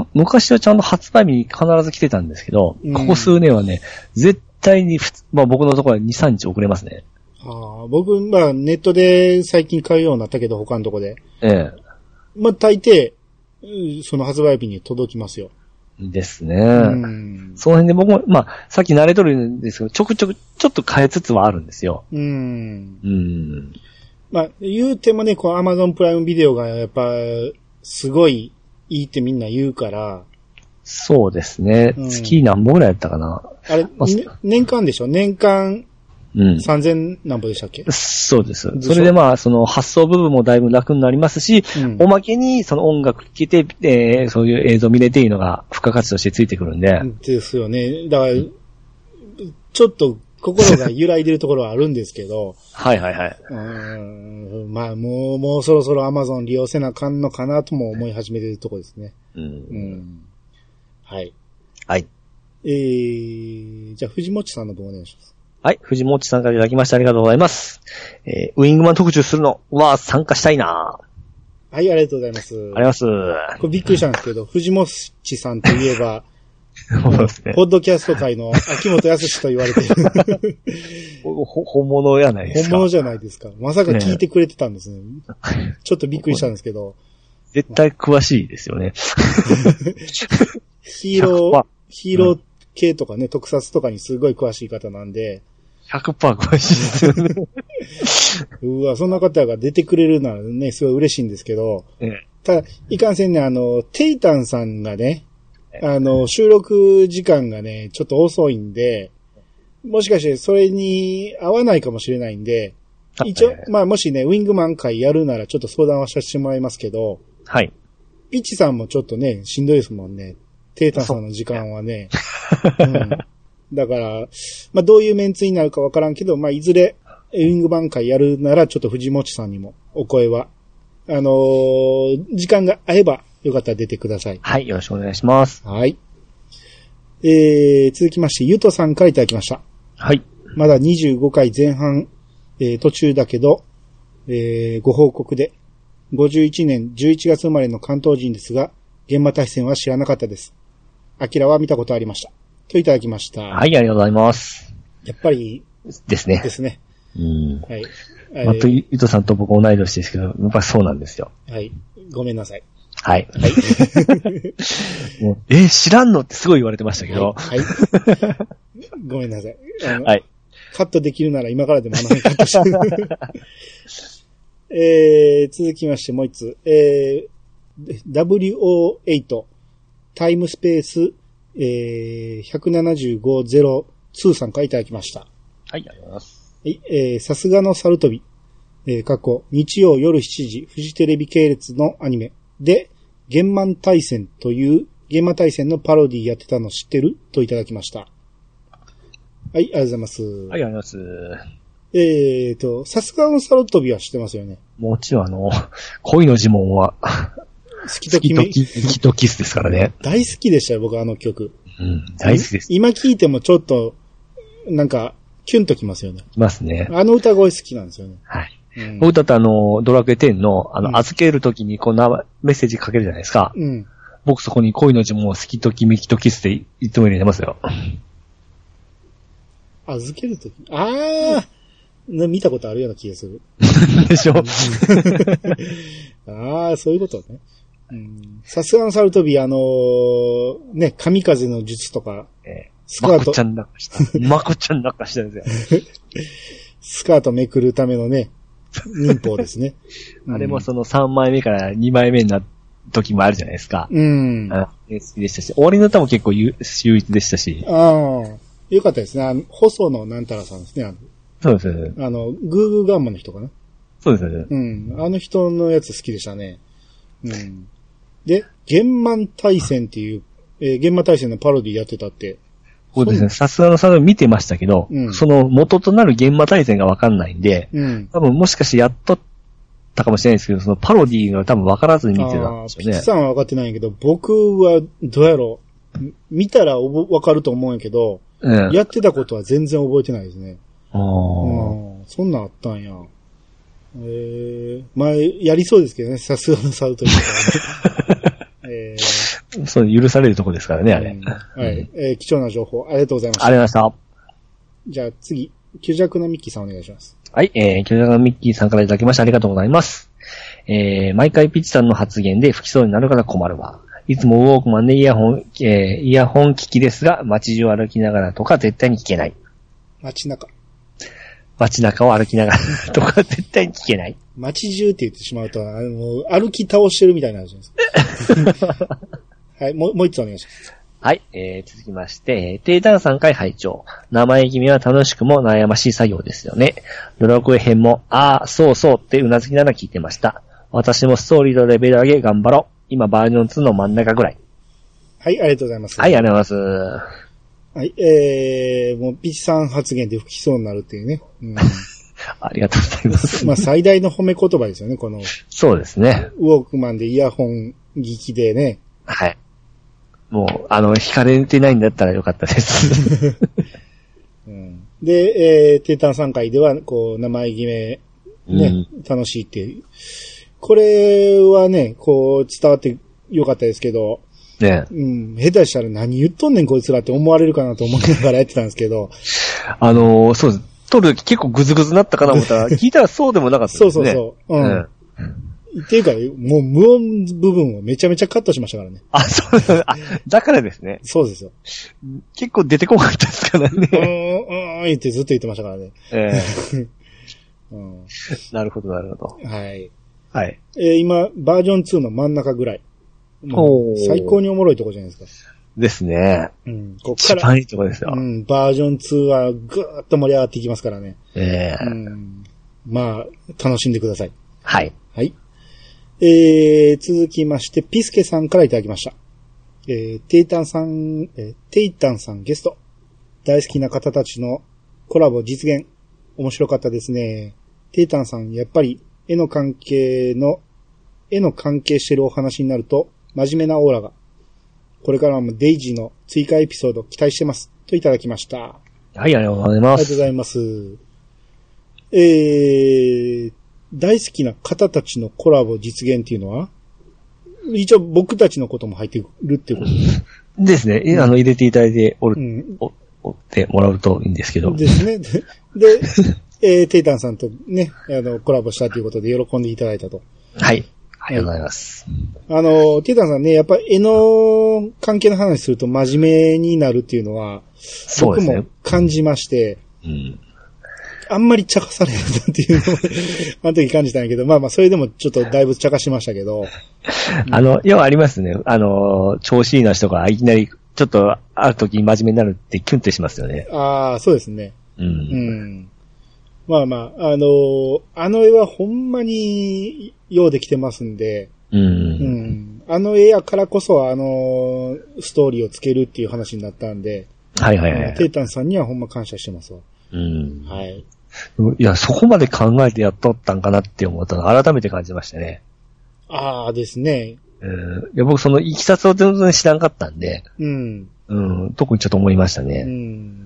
昔はちゃんと発売日に必ず来てたんですけど、うん、ここ数年はね、絶対に、まあ、僕のところはに、さんにち遅れますね。 ああ、僕、まあ、ネットで最近買うようになったけど、他のとこで。 ええ。 まあ、大抵、その発売日に届きますよ。 ですね。うん、その辺で僕も、まあ、さっき慣れとるんですけど、ちょくちょく、ちょっと変えつつはあるんですよ。 うん。 うん。 まあ、言うてもね、こう、アマゾンプライムビデオがやっぱ、すごいいいってみんな言うから。 そうですね。うん、月何本ぐらいやったかな。 あれ、まあね、年間でしょ？年間、うん。さんぜん何本でしたっけ？ そうです。それでまあ、その発送部分もだいぶ楽になりますし、うん、おまけにその音楽聴けて、えー、そういう映像見れていいのが付加価値としてついてくるんで。 ですよね。だから、うん、ちょっと心が揺らいでるところはあるんですけど。 はいはいはい。 うーん、まあ、もう、もうそろそろ Amazon 利用せなあかんのかなとも思い始めてるところですね。うん。うん。はい。 はい。 えー、じゃあ藤本さんの分お願いします。 はい。藤本さんからいただきましてありがとうございます。えー、ウィングマン特集するのは参加したいな。 はい、ありがとうございます。 ありがとうございます。 これびっくりしたんですけど、藤本さんといえば、 そうですね。 ポッドキャスト界の秋元康と言われている。 本物やないですか。 本物じゃないですか。まさか聞いてくれてたんですね。ねちょっとびっくりしたんですけど。 絶対詳しいですよね。 ヒーロー、ヒーロー系とかね、特撮とかにすごい詳しい方なんで。 ひゃくパーセント 詳しいですよね。 うわ、そんな方が出てくれるならね、すごい嬉しいんですけど。ええ、ただ、いかんせんね、あの、テイタンさんがね、あの、収録時間がね、ちょっと遅いんで、 もしかしてそれに合わないかもしれないんで、一応、まあもしね、ウィングマン会やるならちょっと相談はさせてもらいますけど、 はい。 ピッチさんもちょっとね、しんどいですもんね。テータさんの時間はね。うん、だから、まあどういうメンツになるかわからんけど、まあいずれ、ウィングマン会やるならちょっと藤本さんにもお声は、あのー、時間が合えばよかったら出てください。 はい、よろしくお願いします。 はい。えー、続きまして、ゆとさんからいただきました。 はい。 まだにじゅうごかいぜん半、えー、途中だけど、えー、ご報告で、ごじゅういちねんじゅういちがつ生まれの関東人ですが、現場対戦は知らなかったです。アキラは見たことありました。といただきました。 はい、ありがとうございます。 やっぱり、 ですね。 ですね。 うん。 はい。 まあ、と、ゆとさんと僕同い年ですけど、やっぱそうなんですよ。 はい。ごめんなさい。 はい。はい。もうえー、知らんのってすごい言われてましたけど。はい。はい、 ごめんなさい。 はい。 カットできるなら今からでもあの辺カットして。えー、続きましてもう一つ。えー、ダブリューオーエイト タイムスペース、えー、ひゃくななじゅうごゼロツーさんからいただきました。 はい、ありがとうございます。 はい、えー、さすがのサルトビ。えー、過去、日曜夜しちじ、フジテレビ系列のアニメで、ゲンマン対戦という、ゲンマ対戦のパロディやってたの知ってるといただきました。はい、ありがとうございます。はい、 ありがとうございます。 えーと、さすがのサルトビは知ってますよね。 もちろんあの、恋の呪文は、 好きときめ、好きとキスですからね。 大好きでしたよ、僕あの曲。 うん、大好きです。 今聴いてもちょっと、なんか、キュンときますよね。 きますね。 あの歌声好きなんですよね。 はい。うん、僕だってあの、ドラクエテンの、あの、うん、預けるときにこんなメッセージかけるじゃないですか。うん。僕そこに恋の呪文を好きときめきとキスでいつも入れてますよ。 預けるときああ見たことあるような気がする。 でしょああ、そういうことね。さすがのサルトビ、あのー、ね、神風の術とか、えー、スカート。 まこちゃん泣かした。まこちゃん泣かしたんですよ。 スカートめくるためのね、忍法ですね。 あれもそのさんまいめからにまいめになった時もあるじゃないですか。うん。あ好きでしたし、終わりの歌も結構秀逸でしたし。 ああ、よかったですね。あの、細野なんたらさんですね。あのそうですね。 あの、グーグーガンマの人かな。 そうですね。 うん。あの人のやつ好きでしたね。うん。で、玄満大戦っていう、えー、玄満大戦のパロディやってたって。 そうですね。さすがのさん見てましたけど、うん、その元となる玄満大戦がわかんないんで、うん、多分もしかしてやっとったかもしれないですけど、そのパロディが多分わからずに見てたんですよね。 ピッチさんはわかってないんやけど、僕はどうやろう。見たらわかると思うんやけど、うん、やってたことは全然覚えてないですね。ああ、そんなんあったんや。えー、まあ、やりそうですけどね、さすがのサウトリーからね。えー、そう、許されるとこですからね、あれ。うん、 はい、えー。貴重な情報、ありがとうございました。 ありがとうございました。 じゃあ次、キュジャクのミッキーさんお願いします。 はい、えー、キュジャクのミッキーさんからいただきましてありがとうございます。えー、毎回ピッチさんの発言で不きそうになるから困るわ。いつもウォークマンでイヤホン、えー、イヤホン聞きですが、街中歩きながらとか絶対に聞けない。 街中。 街中を歩きながらとか絶対に聞けない。 街中って言ってしまうと、あの、歩き倒してるみたいになるじゃないですか。はい、もう、もう一つお願いします。 はい、えー、続きまして、定段さんかい拝聴。名前決めは楽しくも悩ましい作業ですよね。ドラクエ編も、ああ、そうそうってうなずきながら聞いてました。私もストーリーのレベル上げ頑張ろう。今バージョンツーの真ん中ぐらい。 はい、ありがとうございます。 はい、ありがとうございます。 はい、えー、もうピチさん発言で不きそうになるっていうね。うん、 ありがとうございます。 まあ最大の褒め言葉ですよね、この。 そうですね。 ウォークマンでイヤホン聞きでね。 はい。もう、あの、惹かれてないんだったらよかったです。 うん、で、えー、テータンさんかいでは、こう、名前決め、ね、うん、楽しいっていう。これはね、こう、伝わってよかったですけど、ね、うん、下手したら何言っとんねんこいつらって思われるかなと思いながらやってたんですけど。 あのー、そうです。撮るとき結構グズグズなったかな思ったら、聞いたらそうでもなかったですね。 そうそうそう。うん。うん、っていうか、もう無音部分をめちゃめちゃカットしましたからね。 あ、そうです。あ、だからですね。 そうですよ。 結構出てこなかったですからね。 うーん、うーん、ってずっと言ってましたからね。えーうん、なるほど、なるほど。 はい。 はい。 えー、今、バージョンツーの真ん中ぐらい。もう最高におもろいとこじゃないですか。 ですね。 うん。こっから。 一番いいとこですよ。 うん。バージョンツーはぐーっと盛り上がっていきますからね。 ええー。 うん。まあ、楽しんでください。 はい。 はい。えー、続きまして、ピスケさんからいただきました。えー、テイタンさん、えー、テイタンさんゲスト。大好きな方たちのコラボ実現。面白かったですね。テイタンさん、やっぱり絵の関係の、絵の関係してるお話になると、真面目なオーラが。これからもデイジーの追加エピソード期待してます。といただきました。はい、 ありがとうございます。 ありがとうございます。えー、大好きな方たちのコラボ実現っていうのは一応僕たちのことも入ってるっていうことですね。うん、あの、入れていただいておる、うん、お、おってもらうといいんですけど。 ですね。で、でえー、テイタンさんとね、あの、コラボしたということで喜んでいただいたと。 はい。ありがとうございます。 はい、あの、テイタンさんね、やっぱ絵の関係の話すると真面目になるっていうのは、僕も感じまして、うん、あんまり茶化されるなっていうのを、あの時感じたんやけど、まあまあ、それでもちょっとだいぶ茶化しましたけど。 あの、要はありますね。あの、調子いいな人がいきなり、ちょっと、ある時真面目になるってキュンってしますよね。 ああ、そうですね。 うん。 うん。まあまあ、あの、あの絵はほんまにようできてますんで、 うん。うんうんあの絵やからこそ、あの、ストーリーをつけるっていう話になったんで、 はいはいはい。 テイタンさんにはほんま感謝してますわ。 うん。 はい。 いや、そこまで考えてやっとったんかなって思ったの改めて感じましたね。 ああですね。 うん。いや、僕そのいきさつを全然知らんかったんで、 うん。 うん。特にちょっと思いましたね。 うん。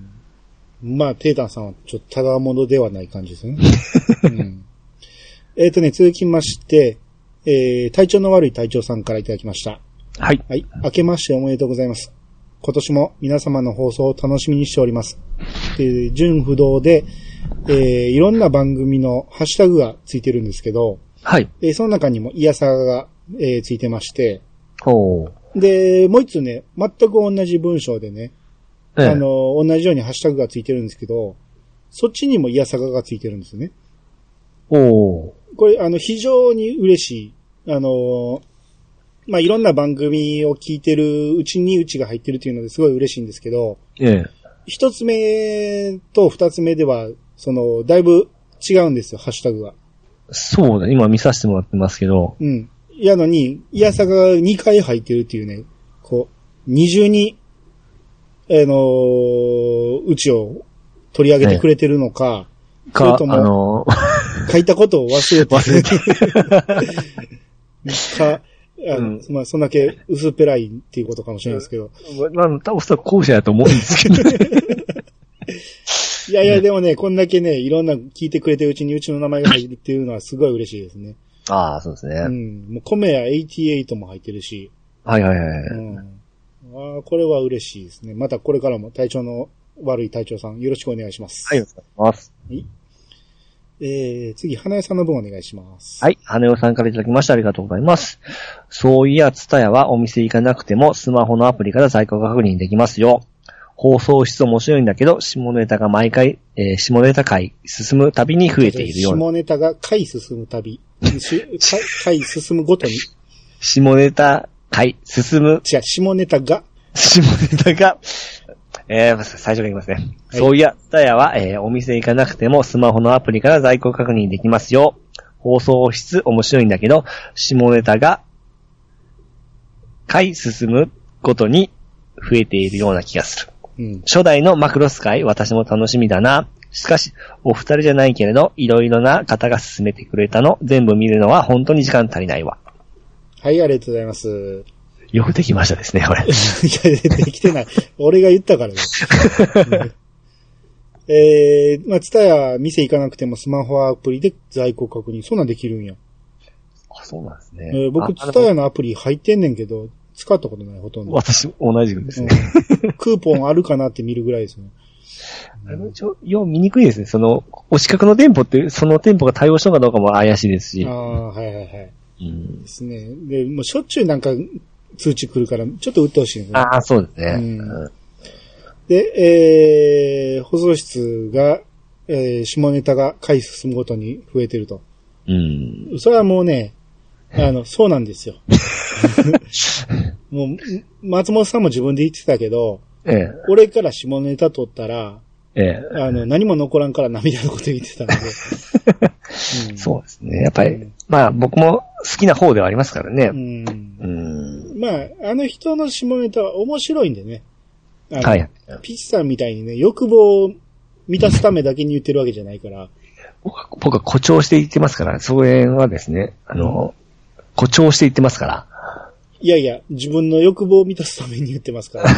まあ、テイタンさんはちょっとただものではない感じですね。うん、えっとね、続きまして、えー、体調の悪い隊長さんからいただきました。 はい。 はい。明けましておめでとうございます。今年も皆様の放送を楽しみにしております。で、純不動で、えー、いろんな番組のハッシュタグがついてるんですけど、 はい。 えー、その中にもイヤサガが、えー、ついてまして、 ほう。 で、もう一つね、全く同じ文章でね、ええ、あの、同じようにハッシュタグがついてるんですけど、そっちにもイヤサガがついてるんですね。 おー。 これ、あの、非常に嬉しい。あの、まあ、いろんな番組を聞いてるうちにうちが入ってるっていうのですごい嬉しいんですけど、 ええ。 一つ目と二つ目では、その、だいぶ違うんですよ、ハッシュタグが。 そうだ、今見させてもらってますけど。 うん。やのに、イヤサガがにかい入ってるっていうね、こう、二重に、あのー、うちを取り上げてくれてるのか、 ええ、か、それとも、あのー、 書いたことを忘れて。 忘れて。 か、あの、うん、まあ、そんだけ薄っぺらいっていうことかもしれないですけど。 まあ、多分それは後者だと思うんですけど。 いやいや、でもね、こんだけね、いろんな聞いてくれてるうちにうちの名前が入るっていうのはすごい嬉しいですね。 ああ、そうですね。 うん。もう、コメヤはちじゅうはちも入ってるし。 はいはいはい。 うん。ああ、これは嬉しいですね。またこれからも体調の悪い隊長さんよろしくお願いします。 はい、お願いします。 はい。えー、次、花江さんの分お願いします。 はい、花江さんからいただきましてありがとうございます。そういや、ツタヤはお店行かなくてもスマホのアプリから在庫確認できますよ。放送室面白いんだけど、下ネタが毎回、えー、下ネタ回進むたびに増えているような。 下ネタが回進むたび、回進むごとに。 下ネタ回進む。 違う、下ネタが。 下ネタが、えー、最初からいきますね。はい、そういや、ツタヤは、えー、お店行かなくてもスマホのアプリから在庫確認できますよ。放送室面白いんだけど、下ネタが回進むごとに増えているような気がする。うん、初代のマクロス会、私も楽しみだな。しかし、お二人じゃないけれど、いろいろな方が勧めてくれたの、全部見るのは本当に時間足りないわ。 はい、ありがとうございます。 よくできましたですね、これ。いや、できてない。俺が言ったからね。えー、まあ、ツタヤ店行かなくてもスマホアプリで在庫確認。そんなんできるんや。 あ、そうなんですね。 えー、僕、ツタヤのアプリ入ってんねんけど、使ったことない、ほとんど。 私、同じくですね、 うん。クーポンあるかなって見るぐらいですね。 あの、ちょ、よう見にくいですね。その、お近くの店舗って、その店舗が対応したのかどうかも怪しいですし。 ああ、はいはいはい。 うん。 ですね。で、もうしょっちゅうなんか通知来るから、ちょっと鬱陶しいですね。 ああ、そうですね。うん、 で、えー、放送室が、えー、下ネタが回進むごとに増えてると。 うん。 それはもうね、あの、そうなんですよ。 もう、松本さんも自分で言ってたけど、 ええ、 俺から下ネタ取ったら、 ええ、 あの、何も残らんから涙のこと言ってたんで。 うん、そうですね。やっぱり、うん、まあ僕も好きな方ではありますからね。 うんうん、まあ、あの人の下ネタは面白いんでね。 はい。 ピッチさんみたいにね、欲望を満たすためだけに言ってるわけじゃないから。 僕は、僕は誇張して言ってますから、それはですね、あの、うん、誇張して言ってますから。 いやいや、自分の欲望を満たすために言ってますから。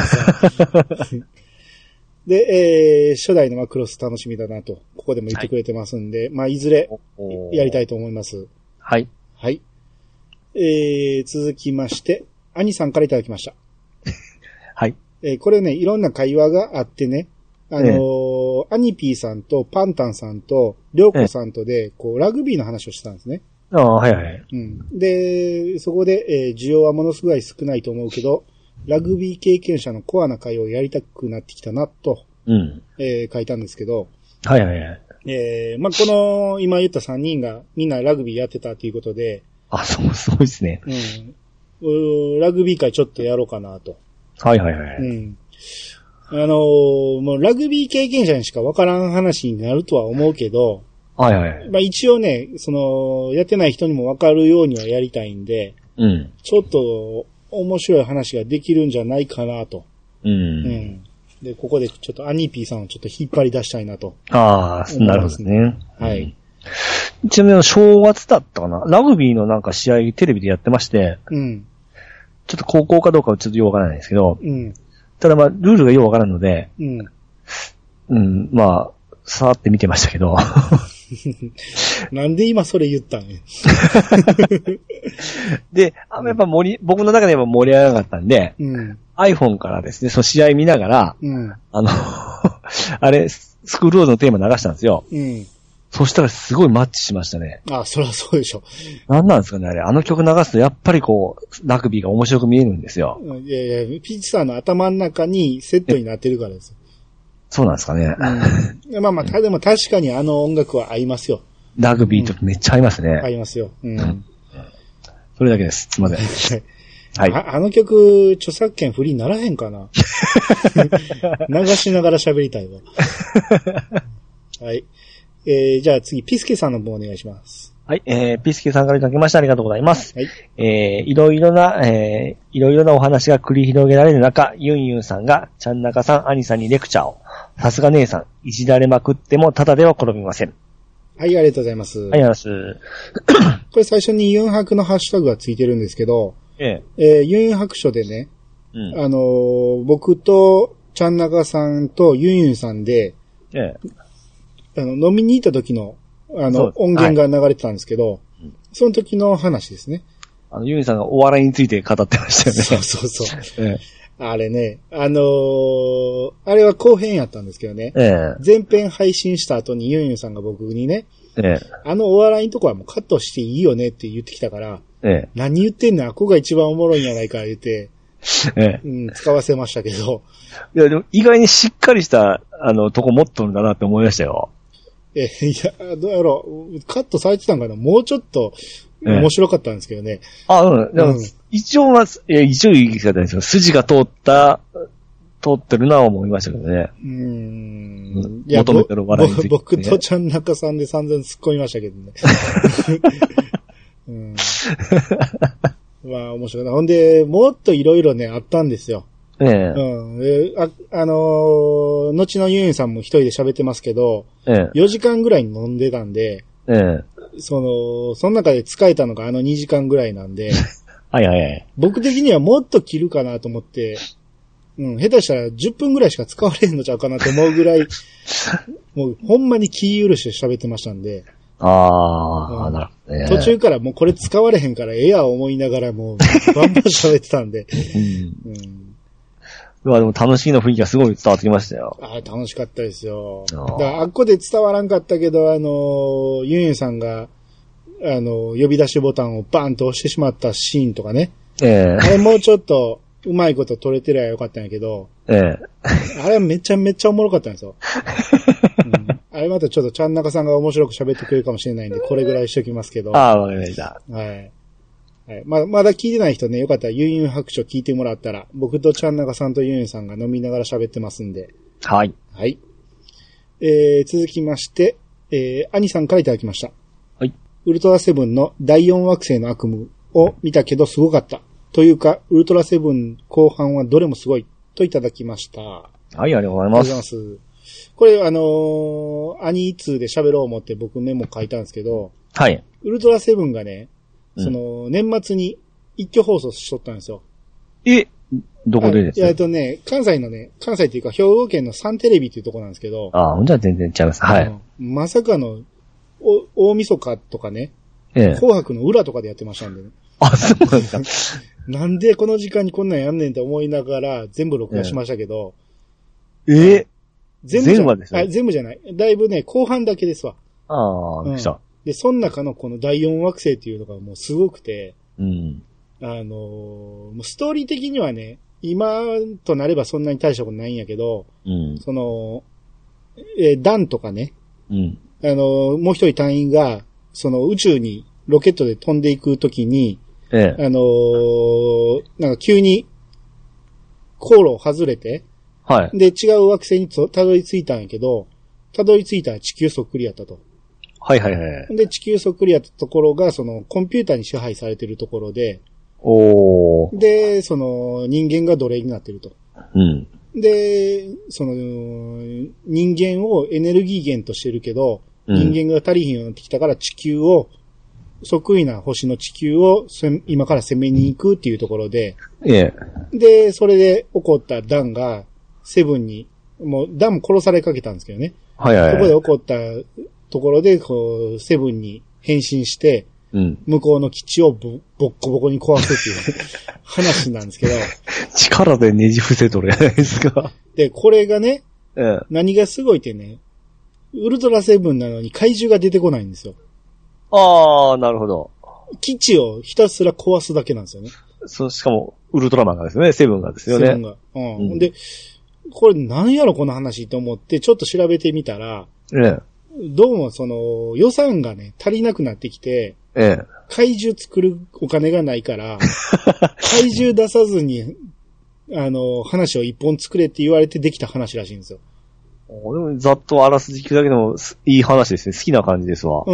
で、えー、初代のマクロス楽しみだなと、ここでも言ってくれてますんで、はい、まあ、いずれ、やりたいと思います。 はい。 はい。えー、続きまして、兄さんからいただきました。 はい。 えー、これね、いろんな会話があってね、あのー、ええ、アニピーさんとパンタンさんとりょうこさんとで、え、こう、ラグビーの話をしてたんですね。 ああ、はいはい。 うん。で、そこで、えー、需要はものすごい少ないと思うけど、ラグビー経験者のコアな会をやりたくなってきたな、と、 うん。 えー、書いたんですけど、 はいはいはい。 えー、まあ、この、今言ったさんにんがみんなラグビーやってたということで、 あ、そう、そうですね。 うん。ラグビー会ちょっとやろうかなと。 はいはいはい。 うん。あのー、もうラグビー経験者にしかわからん話になるとは思うけど、 はいはい。 まあ一応ね、その、やってない人にもわかるようにはやりたいんで、 うん。 ちょっと面白い話ができるんじゃないかなと。 うん。うん。 で、ここでちょっとアニーピーさんをちょっと引っ張り出したいなと。 ああ、なるほどね。 はい。 ちなみに正月だったかな、ラグビーのなんか試合テレビでやってまして、 うん。 ちょっと高校かどうかはちょっとよくわからないですけど、 うん。 ただまあ、ルールがよくわからんので、 うん。 うん、まあ、さーって見てましたけど。 なんで今それ言ったんや。 で、あやっぱ盛り、僕の中でも盛り上がったんで、 うん、 iPhone からですね、その試合見ながら、 うん、 あの、あれ、スクールロードのテーマ流したんですよ。 うん。 そしたらすごいマッチしましたね。 あ、そりゃそうでしょ。 なんなんですかね、あれ。あの曲流すとやっぱりこう、ラグビーが面白く見えるんですよ。 いやいや、ピッチさんの頭の中にセットになってるからですよ。 そうなんですかね。 うん、まあまあ、でも確かにあの音楽は合いますよ。 ラグビーとめっちゃ合いますね。 合いますよ。うん。うん、 それだけです。すいません。はい。 あ, あの曲、著作権フリーにならへんかな流しながら喋りたいわ。はい。えー、じゃあ次、ピスケさんの方お願いします。 はい、えー、ピスケさんからいただきましてありがとうございます。 はい。 えー、いろいろな、えー、いろいろなお話が繰り広げられる中、ユンユンさんが、ちゃんなかさん、アニさんにレクチャーを。さすが姉さん、いじられまくってもただでは転びません。 はい、ありがとうございます。 はい、ありがとうございます。 これ最初にユンハクのハッシュタグがついてるんですけど、 えええー、ユンハク書でね、うん、あのー、僕とちゃんなかさんとユンユンさんで、 ええ、あの、飲みに行った時の、あの、音源が流れてたんですけど、はい、その時の話ですね。 あの、ユンユンさんがお笑いについて語ってましたよね。 そうそうそう。 ええ、 あれね、あのー、あれは後編やったんですけどね、 ええ、 前編配信した後にユンユンさんが僕にね、 ええ、 あのお笑いのとこはもうカットしていいよねって言ってきたから、 ええ、 何言ってんの、あこが一番おもろいんやないか言って、 ええ、 うん、使わせましたけど。 いや、でも意外にしっかりした、あの、とこ持っとるんだなって思いましたよ。 え、いや、どうやろう、カットされてたんかな、もうちょっと面白かったんですけどね。 ええ、あ、うん。でも、うん、一応は、いや、一応言い方ですよ。筋が通った、通ってるなは思いましたけどね。 うーん。 いや、求めてる笑いについて、ね、 僕とちゃん中さんで散々突っ込みましたけどね。うん、まあ、面白いな。ほんで、もっといろいろね、あったんですよ。 ええ。 うん。えあ、あのー、後のユンユンさんも一人で喋ってますけど、 ええ。 よじかんぐらい飲んでたんで、 ええ。 その、その中で使えたのがあのにじかんぐらいなんで、 はいはいはい。 僕的にはもっと切るかなと思って、うん、下手したらじゅっぷんぐらいしか使われへんのちゃうかなと思うぐらい、もうほんまに気許して喋ってましたんで。 ああ、うん、なるほどね。 途中からもうこれ使われへんからええや思いながらもうバンバン喋ってたんで。 うんうんまあでも楽しいの雰囲気がすごい伝わってきましたよ。 ああ、楽しかったですよ。だからあっこで伝わらんかったけど、あの、ユンユンさんが、あの、呼び出しボタンをバーンと押してしまったシーンとかね。 ええあれもうちょっと、うまいこと撮れてりゃよかったんやけど、 ええあれはめちゃめちゃおもろかったんですよ。うん、あれまたちょっとちゃんなかさんが面白く喋ってくれるかもしれないんで、これぐらいしときますけど。 ああ、わかりました。 はい。 はい。ま、まだ聞いてない人ね、よかったらユンユン白書聞いてもらったら、僕とちゃんなかさんとユンユンさんが飲みながら喋ってますんで。 はい。 はい。えー、続きまして、えー、アニさんからいただきました。 はい。 ウルトラセブンのだいよん惑星の悪夢を見たけどすごかった。というか、ウルトラセブン後半はどれもすごい。といただきました。はい、 ありがとうございます。ありがとうございます。 これ、あのー、アニツーで喋ろう思って僕メモ書いたんですけど、 はい。 ウルトラセブンがね、その、年末に一挙放送しとったんですよ。 えどこでですか？ えっとね、関西のね、関西っていうか兵庫県のサンテレビっていうところなんですけど。 ああ、ほんじゃ全然違います。はい。 まさかの、お、大晦日とかね、ええ、紅白の裏とかでやってましたんでね。 あ、そうなんですか。 なんでこの時間にこんなんやんねんって思いながら全部録画しましたけど。 ええ全部全部ですね。 あ、全部じゃない。だいぶね、後半だけですわ。 ああ、うん、 で、その中のこのだいよん惑星っていうのがもうすごくて、 うん。 あのー、もうストーリー的にはね、今となればそんなに大したことないんやけど、 うん、その、えー、ダンとかね、 うん、 あのー、もう一人隊員が、その宇宙にロケットで飛んでいくときに、 ええ、 あのー、なんか急に、航路を外れて、 はい。 で、違う惑星にたどり着いたんやけど、たどり着いたら地球そっくりやったと。 はいはいはい。 で、地球そっくりやったところが、その、コンピューターに支配されてるところで、 おー。 で、その、人間が奴隷になってると。 うん。 で、その、人間をエネルギー源としてるけど、うん、人間が足りひんようになってきたから地球を、そっくりな星の地球を今から攻めに行くっていうところで、 ええ。 で、それで起こったダンが、セブンに、もうダンも殺されかけたんですけどね。 はいはいはい。 そこで起こったところで、こう、セブンに変身して、うん、向こうの基地をボボッコボコに壊すっていう話なんですけど。 力でねじ伏せとるやないですか。 で、これがね、 ええ、 何がすごいってね、ウルトラセブンなのに怪獣が出てこないんですよ。 ああ、なるほど。 基地をひたすら壊すだけなんですよね。 そう、しかも、ウルトラマンがですね、セブンがですよね。 セブンが。うん。うん、で、これ何やろこの話と思ってちょっと調べてみたら、 ええ、 どうもその予算がね、足りなくなってきて、 ええ、怪獣作るお金がないから、怪獣出さずに、あの、話を一本作れって言われてできた話らしいんですよ。 でもざっとあらすじ聞くだけでもいい話ですね。好きな感じですわ。 うん。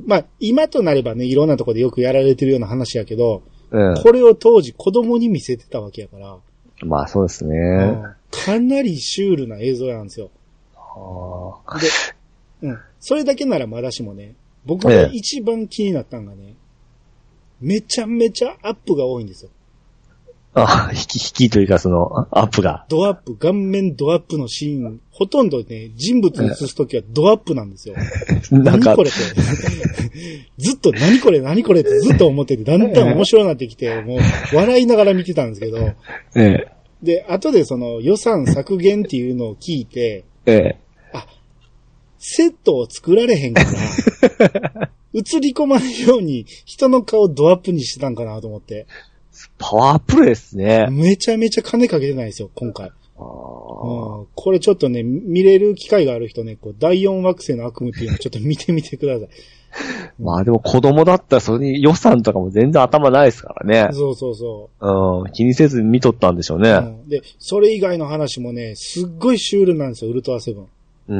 まあ、今となればね、いろんなところでよくやられてるような話やけど、 ええ、これを当時子供に見せてたわけやから。 まあそうですね。 うん、かなりシュールな映像なんですよ。 はあ、 で、うん。それだけならまだしもね、僕が一番気になったのがね、ええ、めちゃめちゃアップが多いんですよ。 あ、引き、引きというかその、アップが。 ドアップ、顔面ドアップのシーン、ほとんどね、人物に映すときはドアップなんですよ。なんか何これって。ずっと何これ何これってずっと思ってて、だんだん面白くなってきて、もう笑いながら見てたんですけど、 ええ、 で、後でその予算削減っていうのを聞いて、 ええ、 あ、セットを作られへんから、映り込まないように人の顔ドアップにしてたんかなと思って。 パワープレイですね。 めちゃめちゃ金かけてないですよ、今回。 あ、うん、 これちょっとね、見れる機会がある人ね、こう、だいよん惑星の悪夢っていうのをちょっと見てみてください。 まあでも子供だったらそれに予算とかも全然頭ないですからね。 そうそうそう。うん、気にせず見とったんでしょうね。うん、 で、それ以外の話もね、すっごいシュールなんですよ、ウルトラセブン。 うん、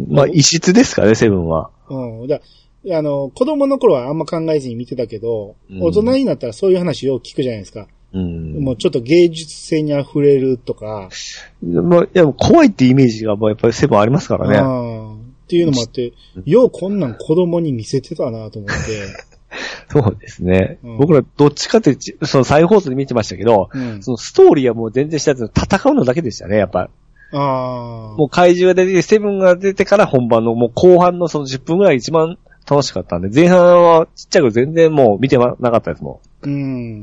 まあ異質ですかね、セブンは。 うん、だあの、子供の頃はあんま考えずに見てたけど、うん、大人になったらそういう話よく聞くじゃないですか。うん、もうちょっと芸術性に溢れるとか。 まあ、いや怖いってイメージがやっぱりセブンありますからね。 あっていうのもあって、ようこんなん子供に見せてたなと思って。 そうですね。うん、僕らどっちかって、その再放送で見てましたけど、うん、そのストーリーはもう全然したやつ戦うのだけでしたね、やっぱ。 あもう怪獣が出てきて、セブンが出てから本番のもう後半のそのじゅっぷんぐらい一番楽しかったんで、前半はちっちゃく全然もう見てなかったですもん。うん。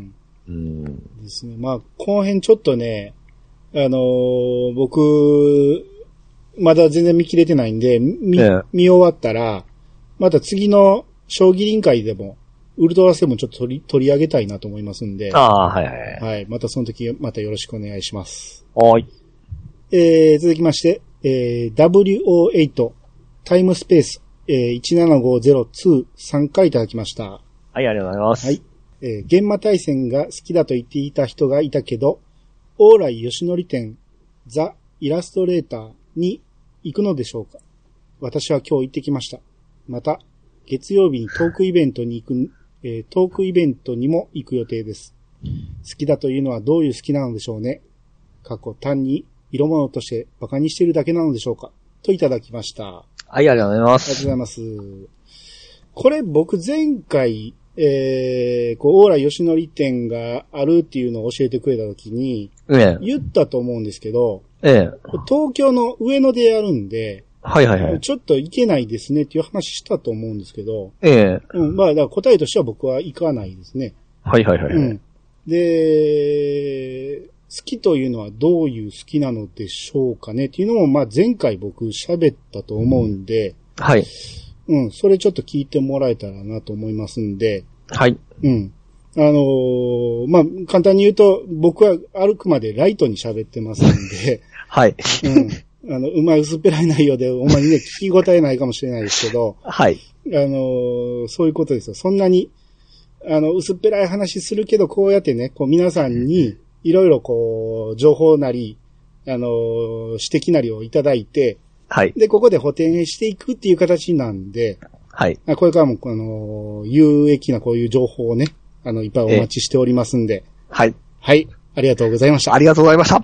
うんですね。まあ、後編ちょっとね、あのー、僕、まだ全然見切れてないんで、見、ええ、見終わったら、また次の将棋臨会でも、ウルトラセブンちょっと取り、取り上げたいなと思いますんで。 ああ、はいはいはい。 はい。またその時、またよろしくお願いします。 はい。 えー、続きまして、えー、ダブリューオーエイト、タイムスペース、えー、いちななごゼロにさん回いただきました。 はい、ありがとうございます。 はい。 えー、現場対戦が好きだと言っていた人がいたけど、往来吉典店ザ・イラストレーターに行くのでしょうか。私は今日行ってきました。また、月曜日にトークイベントに行く、えー、トークイベントにも行く予定です。好きだというのはどういう好きなのでしょうね。過去単に色物として馬鹿にしているだけなのでしょうか。といただきました。 はい、ありがとうございます。 ありがとうございます。これ僕前回、えー、こう、往来吉典店があるっていうのを教えてくれたときに、ええ、言ったと思うんですけど、ええ、東京の上野でやるんで、はいはいはい。ちょっと行けないですねっていう話したと思うんですけど、ええ。うん、まあ、だから答えとしては僕は行かないですね。はいはいはい。うん。で、好きというのはどういう好きなのでしょうかねっていうのも、まあ前回僕喋ったと思うんで、うん、はい。うん、それちょっと聞いてもらえたらなと思いますんで、はい。うん。あのー、まあ、簡単に言うと、僕は歩くまでライトに喋ってますんで、はい。うん。あの、うまい薄っぺらい内容で、お前にね、聞き応えないかもしれないですけど、はい。あのー、そういうことですよ。そんなに、あの、薄っぺらい話するけど、こうやってね、こう皆さんに、いろいろこう、情報なり、あのー、指摘なりをいただいて、はい。で、ここで補填していくっていう形なんで、はい。これからも、あの、有益なこういう情報をね、あの、いっぱいお待ちしておりますんで。はい。はい。ありがとうございました。 ありがとうございました。はい。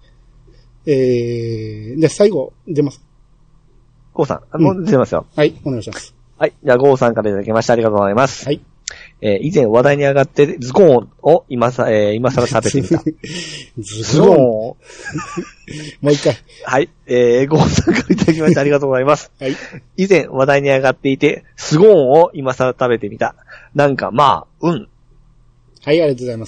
えー、じゃあ最後、出ます。 ゴーさん、もう出ますよ、 うん。はい、お願いします。 はい。じゃあ、ゴーさんからいただきましてありがとうございます。はい。えー、以前話題に上がってズコーンを今さ、えー、今更食べてみた。ズコーンもう一回。 はい。えー、ゴーさんからいただきましてありがとうございます。はい。以前話題に上がっていて、スゴーンを今更食べてみた。なんかまあ、うん。 はい、ありがとうございます。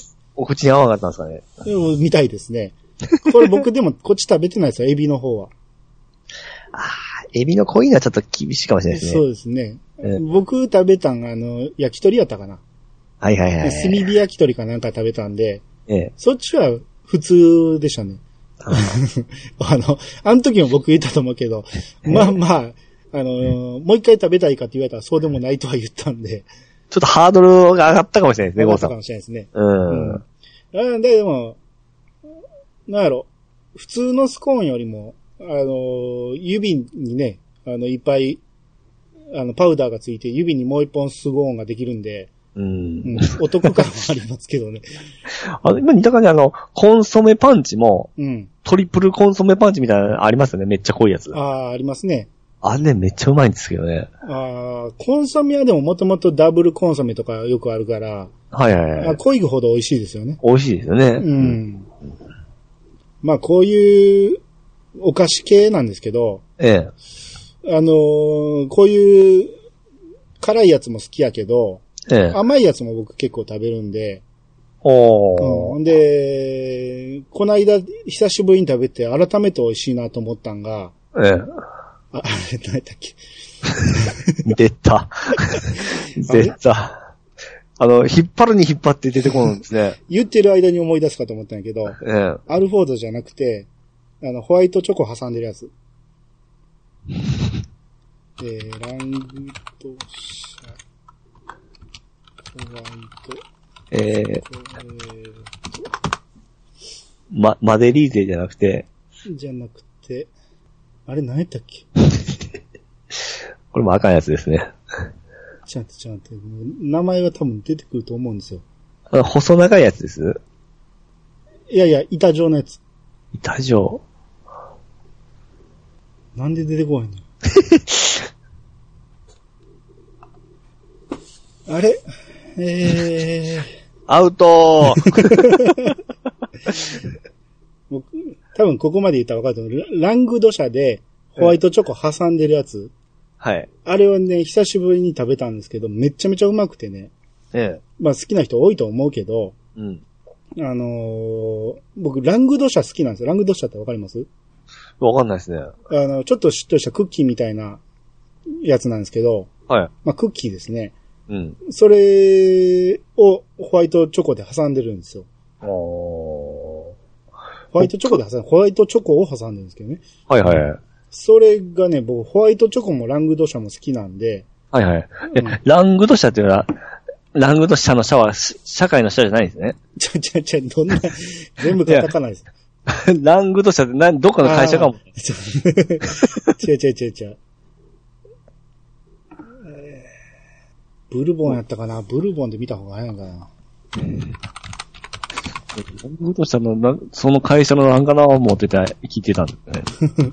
お口に合わなかったんですかね。でも、みたいですね。これ僕でもこっち食べてないですよ、エビの方は。 ああ、エビの濃いのはちょっと厳しいかもしれないですね。 そうですね。僕食べたんが、あの、焼き鳥やったかな。はいはいはい。炭火焼き鳥かなんか食べたんで、ええ、そっちは普通でしたね。あの、あの時も僕言ったと思うけど、まあまあ、あの、もう一回食べたいかって言われたらそうでもないとは言ったんで。 ちょっとハードルが上がったかもしれないですね、 上がったかもしれないですね。うん。うん、で、でも、なんやろ、普通のスコーンよりも、あの、指にね、あの、いっぱい、あの、パウダーがついて、指にもう一本スゴーンができるんで、うん、うん、お得感はありますけどね。 あの、今似た感じあの、コンソメパンチも、うん、トリプルコンソメパンチみたいなのありますよね、めっちゃ濃いやつ。 ああ、ありますね。 あれね、めっちゃうまいんですけどね。 ああ、コンソメはでももともとダブルコンソメとかよくあるから、はいはいはい。あ、濃いほど美味しいですよね。 美味しいですよね。うん。うん、まあ、こういうお菓子系なんですけど、ええ。あのー、こういう辛いやつも好きやけど、ええ、甘いやつも僕結構食べるんで、おー。うん、で、この間久しぶりに食べて改めて美味しいなと思ったんが、ええ。あ、あれ何やったっけ出た。出た。あの、引っ張るに引っ張って出てこるんですね。 言ってる間に思い出すかと思ったんやけど、ええ、アルフォードじゃなくて、あの、ホワイトチョコ挟んでるやつ。えー、ラングドシャ、ホワイト、えー、えー、 ま、マデリーゼじゃなくて、 じゃなくて、あれ何やったっけこれも赤いやつですね。 ちょっとちょっと、名前は多分出てくると思うんですよ。 あの、細長いやつです？ いやいや、板状のやつ。 板状。 なんで出てこないのあれえー。 アウトー僕、多分ここまで言ったら分かると思う。ラングド社でホワイトチョコ挟んでるやつ。はい。あれをね、久しぶりに食べたんですけど、めっちゃめちゃうまくてね。ええ。まあ好きな人多いと思うけど、うん。あのー、僕、ラングド社好きなんですよ。ラングド社って分かります？ わかんないですね。あの、ちょっとしっとりしたクッキーみたいなやつなんですけど、はい。まあクッキーですね。うん。それをホワイトチョコで挟んでるんですよ。ホワイトチョコで挟んで、ホワイトチョコを挟んでるんですけどね。はいはいはい。それがね、僕、ホワイトチョコもラングド社も好きなんで。 はいはい。うん、ラングド社っていうのは、 ラングドシャのシャは、社会のシャじゃないですね。 ちゃちゃちゃ、どんな、全部カタカナです。 ラングドシャって何、どっかの会社かも。 違う違う違う違う。ブルボンやったかな、ブルボンで見た方が早いんかな。 ラングドシャの、その会社のランガナを持ってた、聞いてたんですね。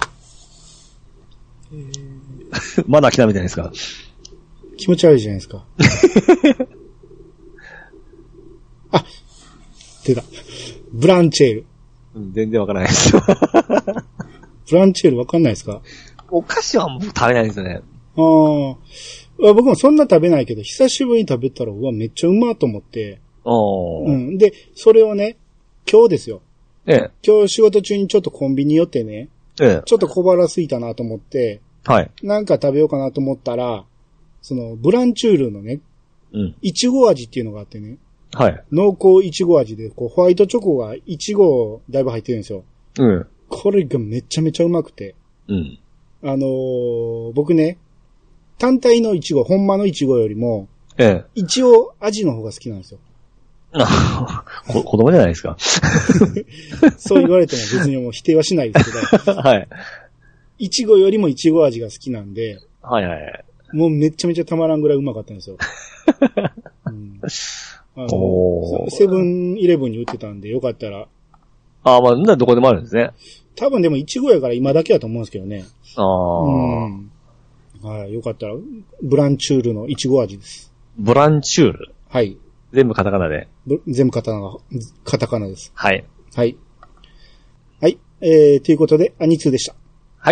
まだ来たみたいですか。 気持ち悪いじゃないですか。あ、出た。ブランチェール。 うん、全然わからないですよ。 ブランチェールわかんないですか？ お菓子は僕食べないですよね。 ああ。僕もそんな食べないけど、久しぶりに食べたら、うわ、めっちゃうまーと思って。 おー。 うん。で、それをね、今日ですよ。 ええ。 今日仕事中にちょっとコンビニ寄ってね、 ええ。 ちょっと小腹空いたなと思って、 はい。 なんか食べようかなと思ったら、その、ブランチュールのね、 うん。 いちご味っていうのがあってね、 はい。 濃厚いちご味で、こう、ホワイトチョコがいちごだいぶ入ってるんですよ。 うん。 これがめちゃめちゃうまくて。 うん。あのー、僕ね、単体のいちご、ほんまのいちごよりも、 ええ。 一応味の方が好きなんですよ。 こ子供じゃないですか。 そう言われても別にもう否定はしないですけど。はい。いちごよりもいちご味が好きなんで。はいはい。もうめちゃめちゃたまらんぐらいうまかったんですよ。うん、あのセブンイレブンに売ってたんでよかったら。 ああ、まあ、どこでもあるんですね。 多分でもいちごやから今だけだと思うんですけどね。 ああ。 うん。はい、よかったら、ブランチュールのいちご味です。 ブランチュール？ はい。 全部カタカナで。 全部カタカナ、カタカナです。 はい。 はい。はい。えー、ということで、アニツーでした。 はい。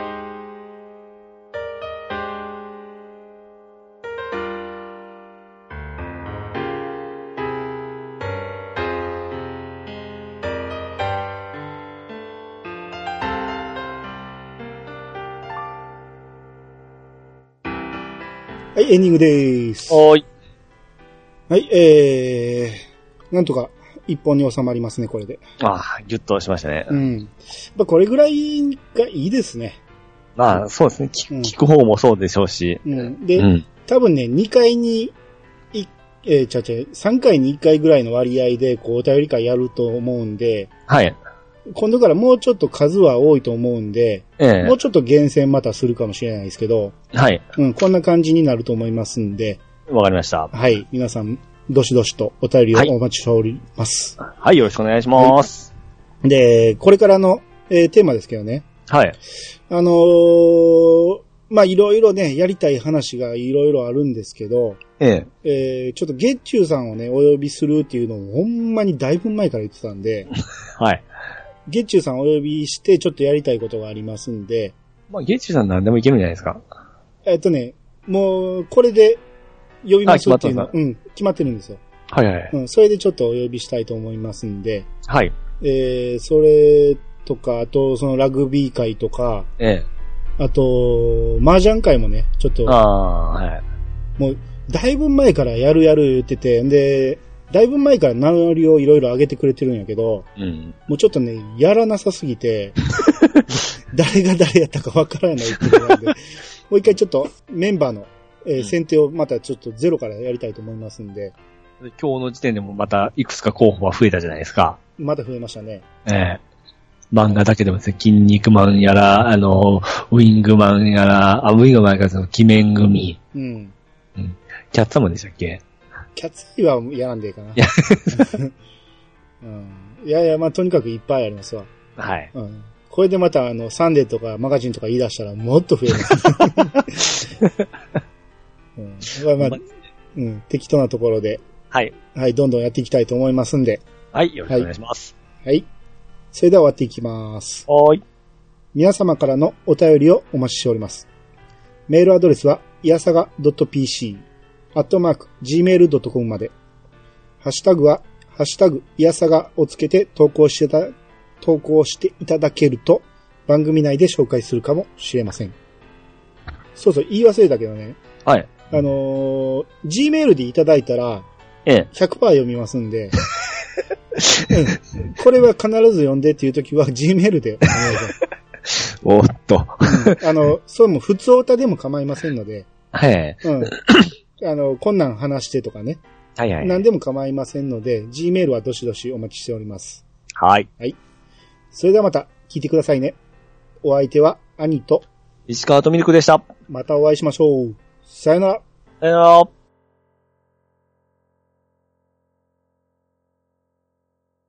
はい、エンディングでーす。 おーい。 はい、えー、なんとか一本に収まりますね、これで。 ああ、ギュッとしましたね。 うん。まあ、これぐらいがいいですね。 まあ、そうですね。聞, 聞く方もそうでしょうし。 うん。で、うん、多分ね、にかいに、いえー、ちゃちゃ、さんかいにいっかいぐらいの割合で、こう、お便り会やると思うんで。 はい。 今度からもうちょっと数は多いと思うんで、ええ、もうちょっと厳選またするかもしれないですけど、 はい。 うん、こんな感じになると思いますんで。 わかりました。 はい。皆さん、どしどしとお便りをお待ちしております。 はい、はい、よろしくお願いします。 はい、で、これからの、えー、テーマですけどね。 はい。 あのー、まあ、いろいろね、やりたい話がいろいろあるんですけど、えええー、ちょっと月中さんをね、お呼びするっていうのをほんまにだいぶ前から言ってたんで、はい。月中さんお呼びして、ちょっとやりたいことがありますんで。 まあ、月中さん何でもいけるんじゃないですか。 えっとね、もう、これで呼びますっていうのは、うん、決まってるんですよ。はいはい。うん、それでちょっとお呼びしたいと思いますんで。はい。えー、それとか、あと、そのラグビー会とか、ええ。あと、麻雀会もね、ちょっと。ああ、はい。もう、だいぶ前からやるやる言ってて、んで、だいぶ前から名乗りをいろいろ上げてくれてるんやけど、うん、もうちょっとね、やらなさすぎて、誰が誰やったかわからないっていうのなんで、もう一回ちょっとメンバーの、えー、選定をまたちょっとゼロからやりたいと思いますんで。 今日の時点でもまたいくつか候補は増えたじゃないですか。 また増えましたね。 ええー。漫画だけでもですね、筋肉マンやら、あの、ウィングマンやら、あ、ウィングマンやら、その、鬼面組。うん。うん。キャッツアマンでしたっけ？ キャッツアイはやらんでいいかな。いや、うん、いやいや、まあ、とにかくいっぱいありますわ。はい。うん。これでまた、あの、サンデーとかマガジンとか言い出したらもっと増えます。うん。まあ、まあ、うん、適当なところで。はい。はい、どんどんやっていきたいと思いますんで。 はい、よろしくお願いします。 はい。はい、それでは終わっていきます。 はい。 皆様からのお便りをお待ちしております。メールアドレスは、いやさが .pc。アットマーク、ジーメールドットコム まで。ハッシュタグは、ハッシュタグ、いやさがをつけて投稿してた、投稿していただけると、番組内で紹介するかもしれません。そうそう、言い忘れたけどね。はい。あのー、G メールでいただいたら、ええ。ひゃくパーセント 読みますんで、うん、これは必ず読んでっていうときは G メールでお願いします。 おっと。 うん、あの、そうも普通歌でも構いませんので、はい。うん。 あの、困難話してとかね。 はいはい。 何でも構いませんので、G メールはどしどしお待ちしております。 はい。 はい。それではまた聞いてくださいね。お相手は兄と石川とミルクでした。 またお会いしましょう。さよなら。 さよなら。